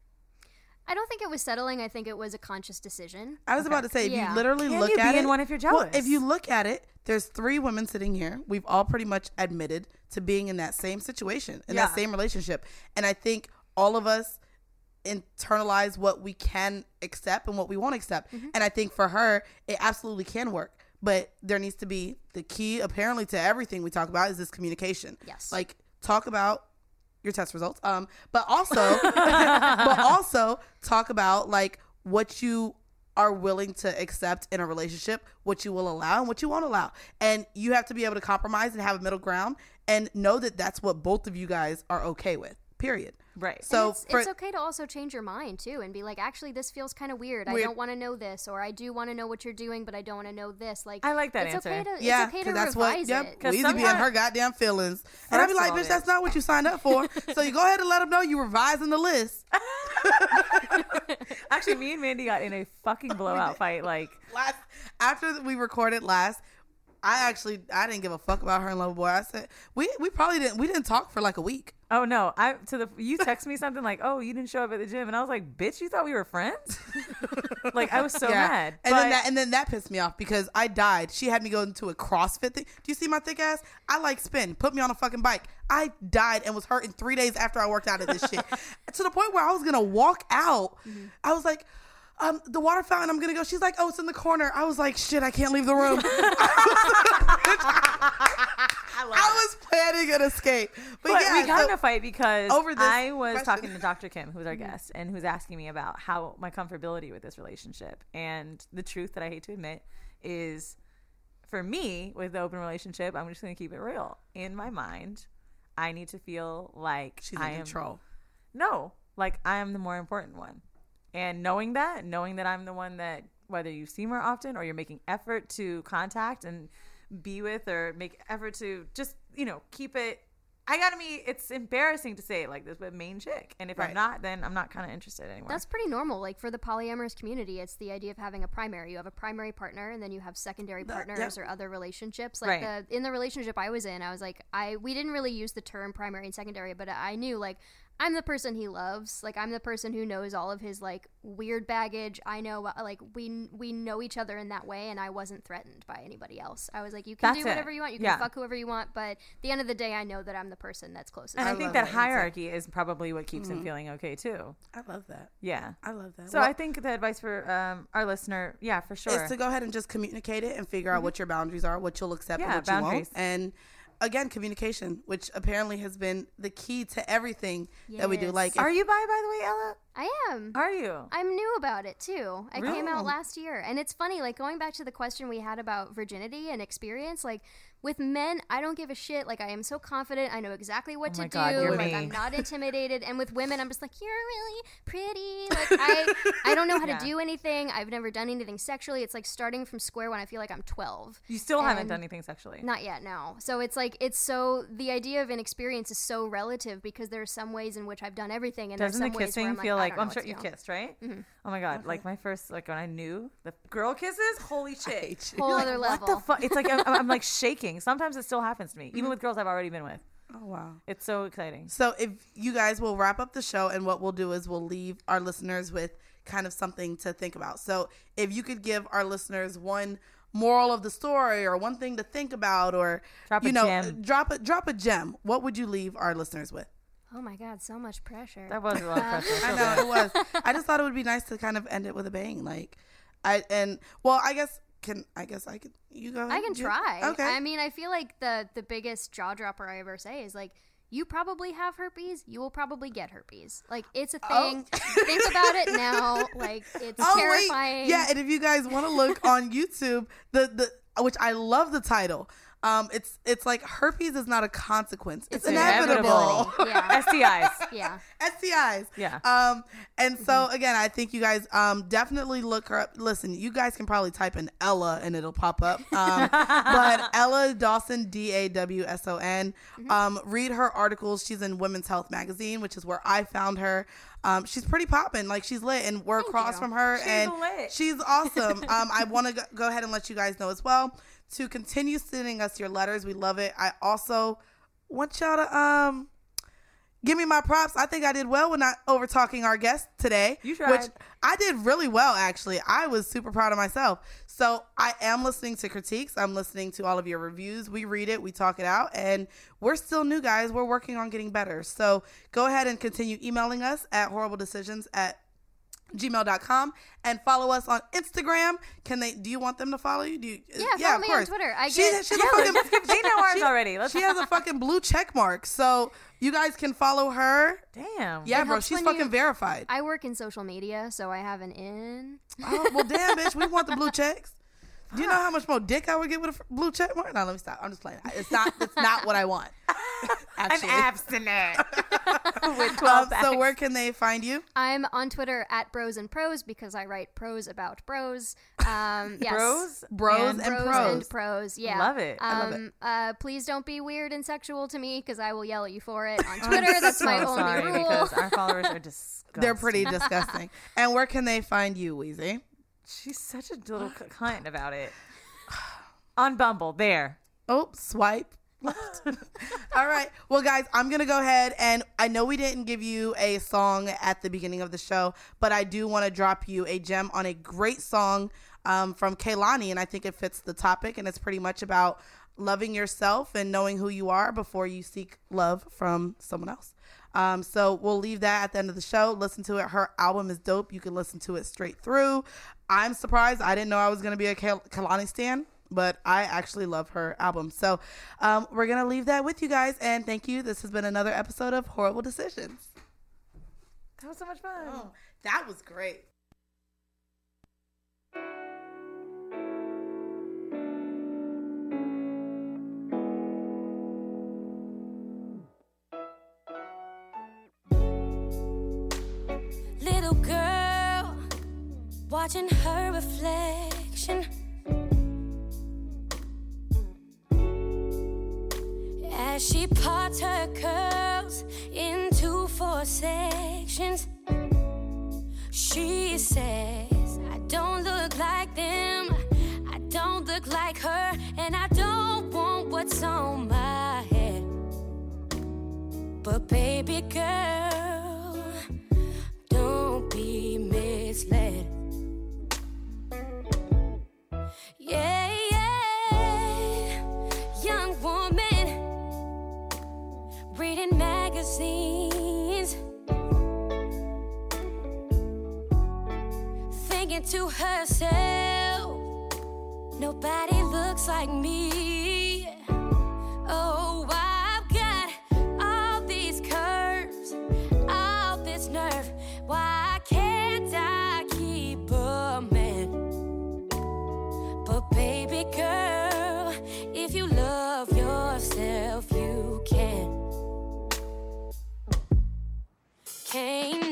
Speaker 3: I don't think it was settling. I think it was a conscious decision.
Speaker 1: I was about to say, if
Speaker 3: Yeah.
Speaker 1: you literally
Speaker 2: Can
Speaker 1: look
Speaker 2: you be
Speaker 1: at
Speaker 2: in
Speaker 1: it,
Speaker 2: one if you're
Speaker 1: well,
Speaker 2: jealous?
Speaker 1: if you look at it, there's three women sitting here. We've all pretty much admitted to being in that same situation, in
Speaker 2: Yeah.
Speaker 1: that same relationship. And I think all of us internalize what we can accept and what we won't accept.
Speaker 2: Mm-hmm.
Speaker 1: And I think for her, it absolutely can work. But there needs to be the key, apparently, to everything we talk about is this communication.
Speaker 3: Yes.
Speaker 1: Like, talk about your test results. Um, but also, but also talk about like what you are willing to accept in a relationship, what you will allow and what you won't allow. And you have to be able to compromise and have a middle ground and know that that's what both of you guys are okay with, period.
Speaker 2: Right.
Speaker 1: So
Speaker 3: And it's,
Speaker 1: for,
Speaker 3: it's okay to also change your mind too and be like, actually, this feels kind of weird. I
Speaker 1: Weird.
Speaker 3: don't want to know this, or I do want to know what you're doing, but I don't want to know this. Like,
Speaker 2: I like that
Speaker 3: it's
Speaker 2: answer.
Speaker 3: Okay to,
Speaker 1: yeah,
Speaker 3: it's okay to
Speaker 1: because that's
Speaker 3: revise
Speaker 1: what, yep,
Speaker 3: it.
Speaker 2: 'Cause
Speaker 1: we used to be in
Speaker 2: sometimes-
Speaker 1: her goddamn feelings. And I'd be
Speaker 2: First
Speaker 1: like,
Speaker 2: of all,
Speaker 1: bitch, that's
Speaker 2: bitch.
Speaker 1: not what you signed up for. So you go ahead and let them know you revising the list.
Speaker 2: Actually, me and Mandy got in a fucking blowout fight. Like
Speaker 1: last after we recorded last, I actually I didn't give a fuck about her and Lover Boy. I said we we probably didn't we didn't talk for like a week.
Speaker 2: Oh no! I to the you text me something like, "Oh, you didn't show up at the gym," and I was like, "Bitch, you thought we were friends?" Like I was so
Speaker 1: Yeah.
Speaker 2: mad.
Speaker 1: And
Speaker 2: but,
Speaker 1: then that and then that pissed me off because I died. She had me go into a CrossFit thing. Do you see my thick ass? I like spin. Put me on a fucking bike. I died and was hurting three days after I worked out at this shit. To the point where I was gonna walk out. Mm-hmm. I was like, um, the water fountain, I'm gonna go. She's like, oh, it's in the corner. I was like, shit, I can't leave the room. I, I was planning an escape. But,
Speaker 2: but
Speaker 1: yeah,
Speaker 2: we got
Speaker 1: so,
Speaker 2: in a fight because
Speaker 1: over this
Speaker 2: I was
Speaker 1: question.
Speaker 2: talking to Doctor Kim, who's our guest, and who's asking me about how my comfortability with this relationship. And the truth that I hate to admit is, for me, with the open relationship, I'm just going to keep it real. In my mind, I need to feel like
Speaker 1: she's
Speaker 2: I
Speaker 1: in
Speaker 2: am,
Speaker 1: control.
Speaker 2: No, like I am the more important one. And knowing that, knowing that I'm the one that, whether you see more often or you're making effort to contact and be with or make effort to just, you know, keep it. I gotta be, it's embarrassing to say it like this, but main chick. And if
Speaker 1: Right.
Speaker 2: I'm not, then I'm not kind of interested anymore.
Speaker 3: That's pretty normal. Like for the polyamorous community, it's the idea of having a primary. You have a primary partner, and then you have secondary
Speaker 1: That-
Speaker 3: partners
Speaker 1: yep.
Speaker 3: or other relationships. Like
Speaker 2: Right.
Speaker 3: the in the relationship I was in, I was like, I we didn't really use the term primary and secondary, but I knew like I'm the person he loves. Like I'm the person who knows all of his like weird baggage. I know like we we know each other in that way, and I wasn't threatened by anybody else. I was like, you can
Speaker 2: That's
Speaker 3: do whatever
Speaker 2: it.
Speaker 3: you want. You can
Speaker 2: Yeah.
Speaker 3: fuck whoever you want, but at the end of the day, I know that I'm the person that's closest.
Speaker 2: and
Speaker 3: to
Speaker 2: I
Speaker 1: I
Speaker 3: me.
Speaker 2: think
Speaker 1: love
Speaker 2: that
Speaker 1: that.
Speaker 2: hierarchy is probably what keeps him feeling okay too.
Speaker 1: I love that.
Speaker 2: Yeah.
Speaker 1: I love that.
Speaker 2: So
Speaker 1: Well,
Speaker 2: I think the advice for um, our listener, yeah, for sure.
Speaker 1: is to go ahead and just communicate it and figure out what your boundaries are, what you'll accept
Speaker 2: Yeah,
Speaker 1: and what
Speaker 2: boundaries.
Speaker 1: you won't. And again, communication, which apparently has been the key to everything that we do.
Speaker 3: Yes.
Speaker 1: Like,
Speaker 2: Are
Speaker 1: if-
Speaker 2: you bi, by the way, Ella?
Speaker 3: I am.
Speaker 2: Are you?
Speaker 3: I'm new about it too. I
Speaker 2: Really?
Speaker 3: came out last year. And it's funny, like going back to the question we had about virginity and experience, like with men, I don't give a shit. Like I am so confident. I know exactly what
Speaker 2: Oh
Speaker 3: to
Speaker 2: my God,
Speaker 3: do.
Speaker 2: you're
Speaker 3: Like
Speaker 2: me.
Speaker 3: I'm not intimidated. And with women, I'm just like, you're really pretty. Like I I don't know how
Speaker 2: Yeah.
Speaker 3: to do anything. I've never done anything sexually. It's like starting from square one. I feel like I'm twelve.
Speaker 2: You still haven't
Speaker 3: And-
Speaker 2: done anything sexually.
Speaker 3: Not yet, no. So it's like it's so the idea of an experience is so relative because there are some ways in which I've done everything, and
Speaker 2: Doesn't
Speaker 3: there's
Speaker 2: the
Speaker 3: some ways where
Speaker 2: kissing
Speaker 3: I'm
Speaker 2: feel
Speaker 3: like, I
Speaker 2: like,
Speaker 3: don't
Speaker 2: well, I'm
Speaker 3: know
Speaker 2: sure
Speaker 3: what
Speaker 2: you
Speaker 3: to do.
Speaker 2: kissed, right? Oh my God. Like my first, like when I knew the girl kisses, holy shit.
Speaker 1: hate you.
Speaker 3: Whole
Speaker 2: You're
Speaker 3: other
Speaker 2: like,
Speaker 3: level.
Speaker 2: What the fuck? It's like, I'm, I'm like shaking. Sometimes it still happens to me, even with girls I've already been with.
Speaker 1: Oh, wow.
Speaker 2: It's so exciting.
Speaker 1: So if you guys will wrap up the show, and what we'll do is we'll leave our listeners with kind of something to think about. So if you could give our listeners one moral of the story or one thing to think about, or
Speaker 2: Drop a
Speaker 1: you know,
Speaker 2: gem.
Speaker 1: drop a drop a gem, what would you leave our listeners with?
Speaker 3: Oh my God, so much pressure.
Speaker 2: That was a lot of pressure.
Speaker 1: I
Speaker 2: So
Speaker 1: know
Speaker 2: bad.
Speaker 1: it was. I just thought it would be nice to kind of end it with a bang. Like, I and well, I guess can I guess I could you go.
Speaker 3: I
Speaker 1: ahead?
Speaker 3: can
Speaker 1: You-
Speaker 3: try.
Speaker 1: Okay.
Speaker 3: I mean, I feel like the the biggest jaw dropper I ever say is like, you probably have herpes. You will probably get herpes. Like it's a
Speaker 1: Oh.
Speaker 3: thing. Think about it now. Like it's
Speaker 1: Oh,
Speaker 3: terrifying.
Speaker 1: wait. Yeah, and if you guys want to look on YouTube, the the which I love the title. Um, it's it's like herpes is not a consequence. It's,
Speaker 2: It's
Speaker 1: inevitable.
Speaker 2: inevitable.
Speaker 3: Yeah.
Speaker 2: S T Is.
Speaker 3: Yeah.
Speaker 1: S T Is.
Speaker 2: Yeah.
Speaker 1: Um, and so again, I think you guys um definitely look her up. Listen, you guys can probably type in Ella and it'll pop up. Um, but Ella Dawson, D A W S O N. Um, read her articles. She's in Women's Health magazine, which is where I found her. Um, she's pretty popping, like she's lit, and we're
Speaker 3: Thank
Speaker 1: across
Speaker 3: you.
Speaker 1: from her,
Speaker 2: She's
Speaker 1: and
Speaker 2: lit.
Speaker 1: she's awesome. um, I want to go, go ahead and let you guys know as well to continue sending us your letters. We love it. I also want y'all to um give me my props. I think I did well with not over talking our guest today.
Speaker 2: You tried.
Speaker 1: Which I did really well, actually. I was super proud of myself. So I am listening to critiques. I'm listening to all of your reviews. We read it. We talk it out. And we're still new, guys. We're working on getting better. So go ahead and continue emailing us at horrible decisions at gmail dot com and follow us on Instagram. Can they, do you want them to follow you? Do you,
Speaker 3: Yeah, follow me on Twitter. I
Speaker 1: she,
Speaker 3: get-
Speaker 1: she's
Speaker 2: Yeah,
Speaker 1: a fucking,
Speaker 2: let's give Gina ours
Speaker 1: she-
Speaker 2: already. Let's
Speaker 1: she has a fucking blue check mark. So you guys can follow her.
Speaker 2: Damn.
Speaker 1: Yeah,
Speaker 3: It
Speaker 1: bro.
Speaker 3: helps
Speaker 1: She's
Speaker 3: when
Speaker 1: fucking
Speaker 3: you-
Speaker 1: verified.
Speaker 3: I work in social media, so I have an in.
Speaker 1: Oh, well, damn, bitch. We want the blue checks. Do you know how much more dick I would get with a f- blue check mark? No, let me stop. I'm just playing. It's not. It's not what I want actually.
Speaker 2: I'm abstinent. With
Speaker 1: Um,
Speaker 2: twelve
Speaker 1: so
Speaker 2: packs.
Speaker 1: where can they find you?
Speaker 3: I'm on Twitter at Bros and Pros because I write prose about bros. Um, yes.
Speaker 2: Bros?
Speaker 1: Bros
Speaker 2: and
Speaker 1: and
Speaker 3: Bros
Speaker 1: pros.
Speaker 3: and pros. Yeah.
Speaker 2: Love it.
Speaker 3: Um,
Speaker 1: I love it.
Speaker 3: Uh, please don't be weird and sexual to me because I will yell at you for it on Twitter. That's
Speaker 2: so
Speaker 3: my only
Speaker 2: sorry
Speaker 3: rule.
Speaker 2: because our followers are disgusting.
Speaker 1: They're pretty disgusting. And where can they find you, Weezy?
Speaker 2: She's such a little c- cunt about it. On Bumble, there.
Speaker 1: Oh, swipe left. All right. Well, guys, I'm going to go ahead and I know we didn't give you a song at the beginning of the show, but I do want to drop you a gem on a great song um, from Kehlani, and I think it fits the topic, and it's pretty much about loving yourself and knowing who you are before you seek love from someone else. Um, so we'll leave that at the end of the show. Listen to it. Her album is dope. You can listen to it straight through. I'm surprised. I didn't know I was going to be a Kel- Kehlani stan, but I actually love her album. So um, we're going to leave that with you guys. And thank you. This has been another episode of Horrible Decisions.
Speaker 2: That was so much fun.
Speaker 1: Oh, that was great.
Speaker 4: Little girl, watching her reflection as she parts her curls into four sections. She says, I don't look like them, I don't look like her, and I don't want what's on my head. But baby girl, don't be misled. Yeah, yeah, young woman, reading magazines, thinking to herself, nobody looks like me. Oh, I've got all these curves, all this nerve. Why can't I keep a man? But baby girl, if you love yourself, you can. Can't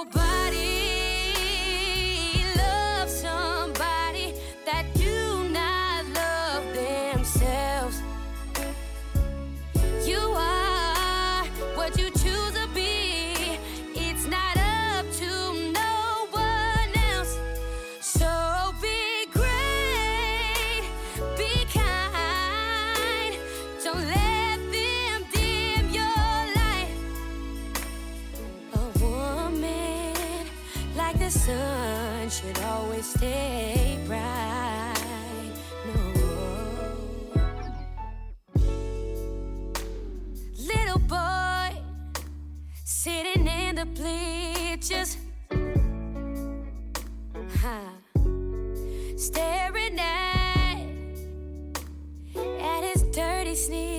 Speaker 4: nobody love somebody that do not love themselves. You are what you choose to be. It's not up to no one else. So be great, be kind. Don't let them dim your light. A woman like the sun should always stay bright. No. Little boy sitting in the bleachers, huh, staring at at his dirty sneakers.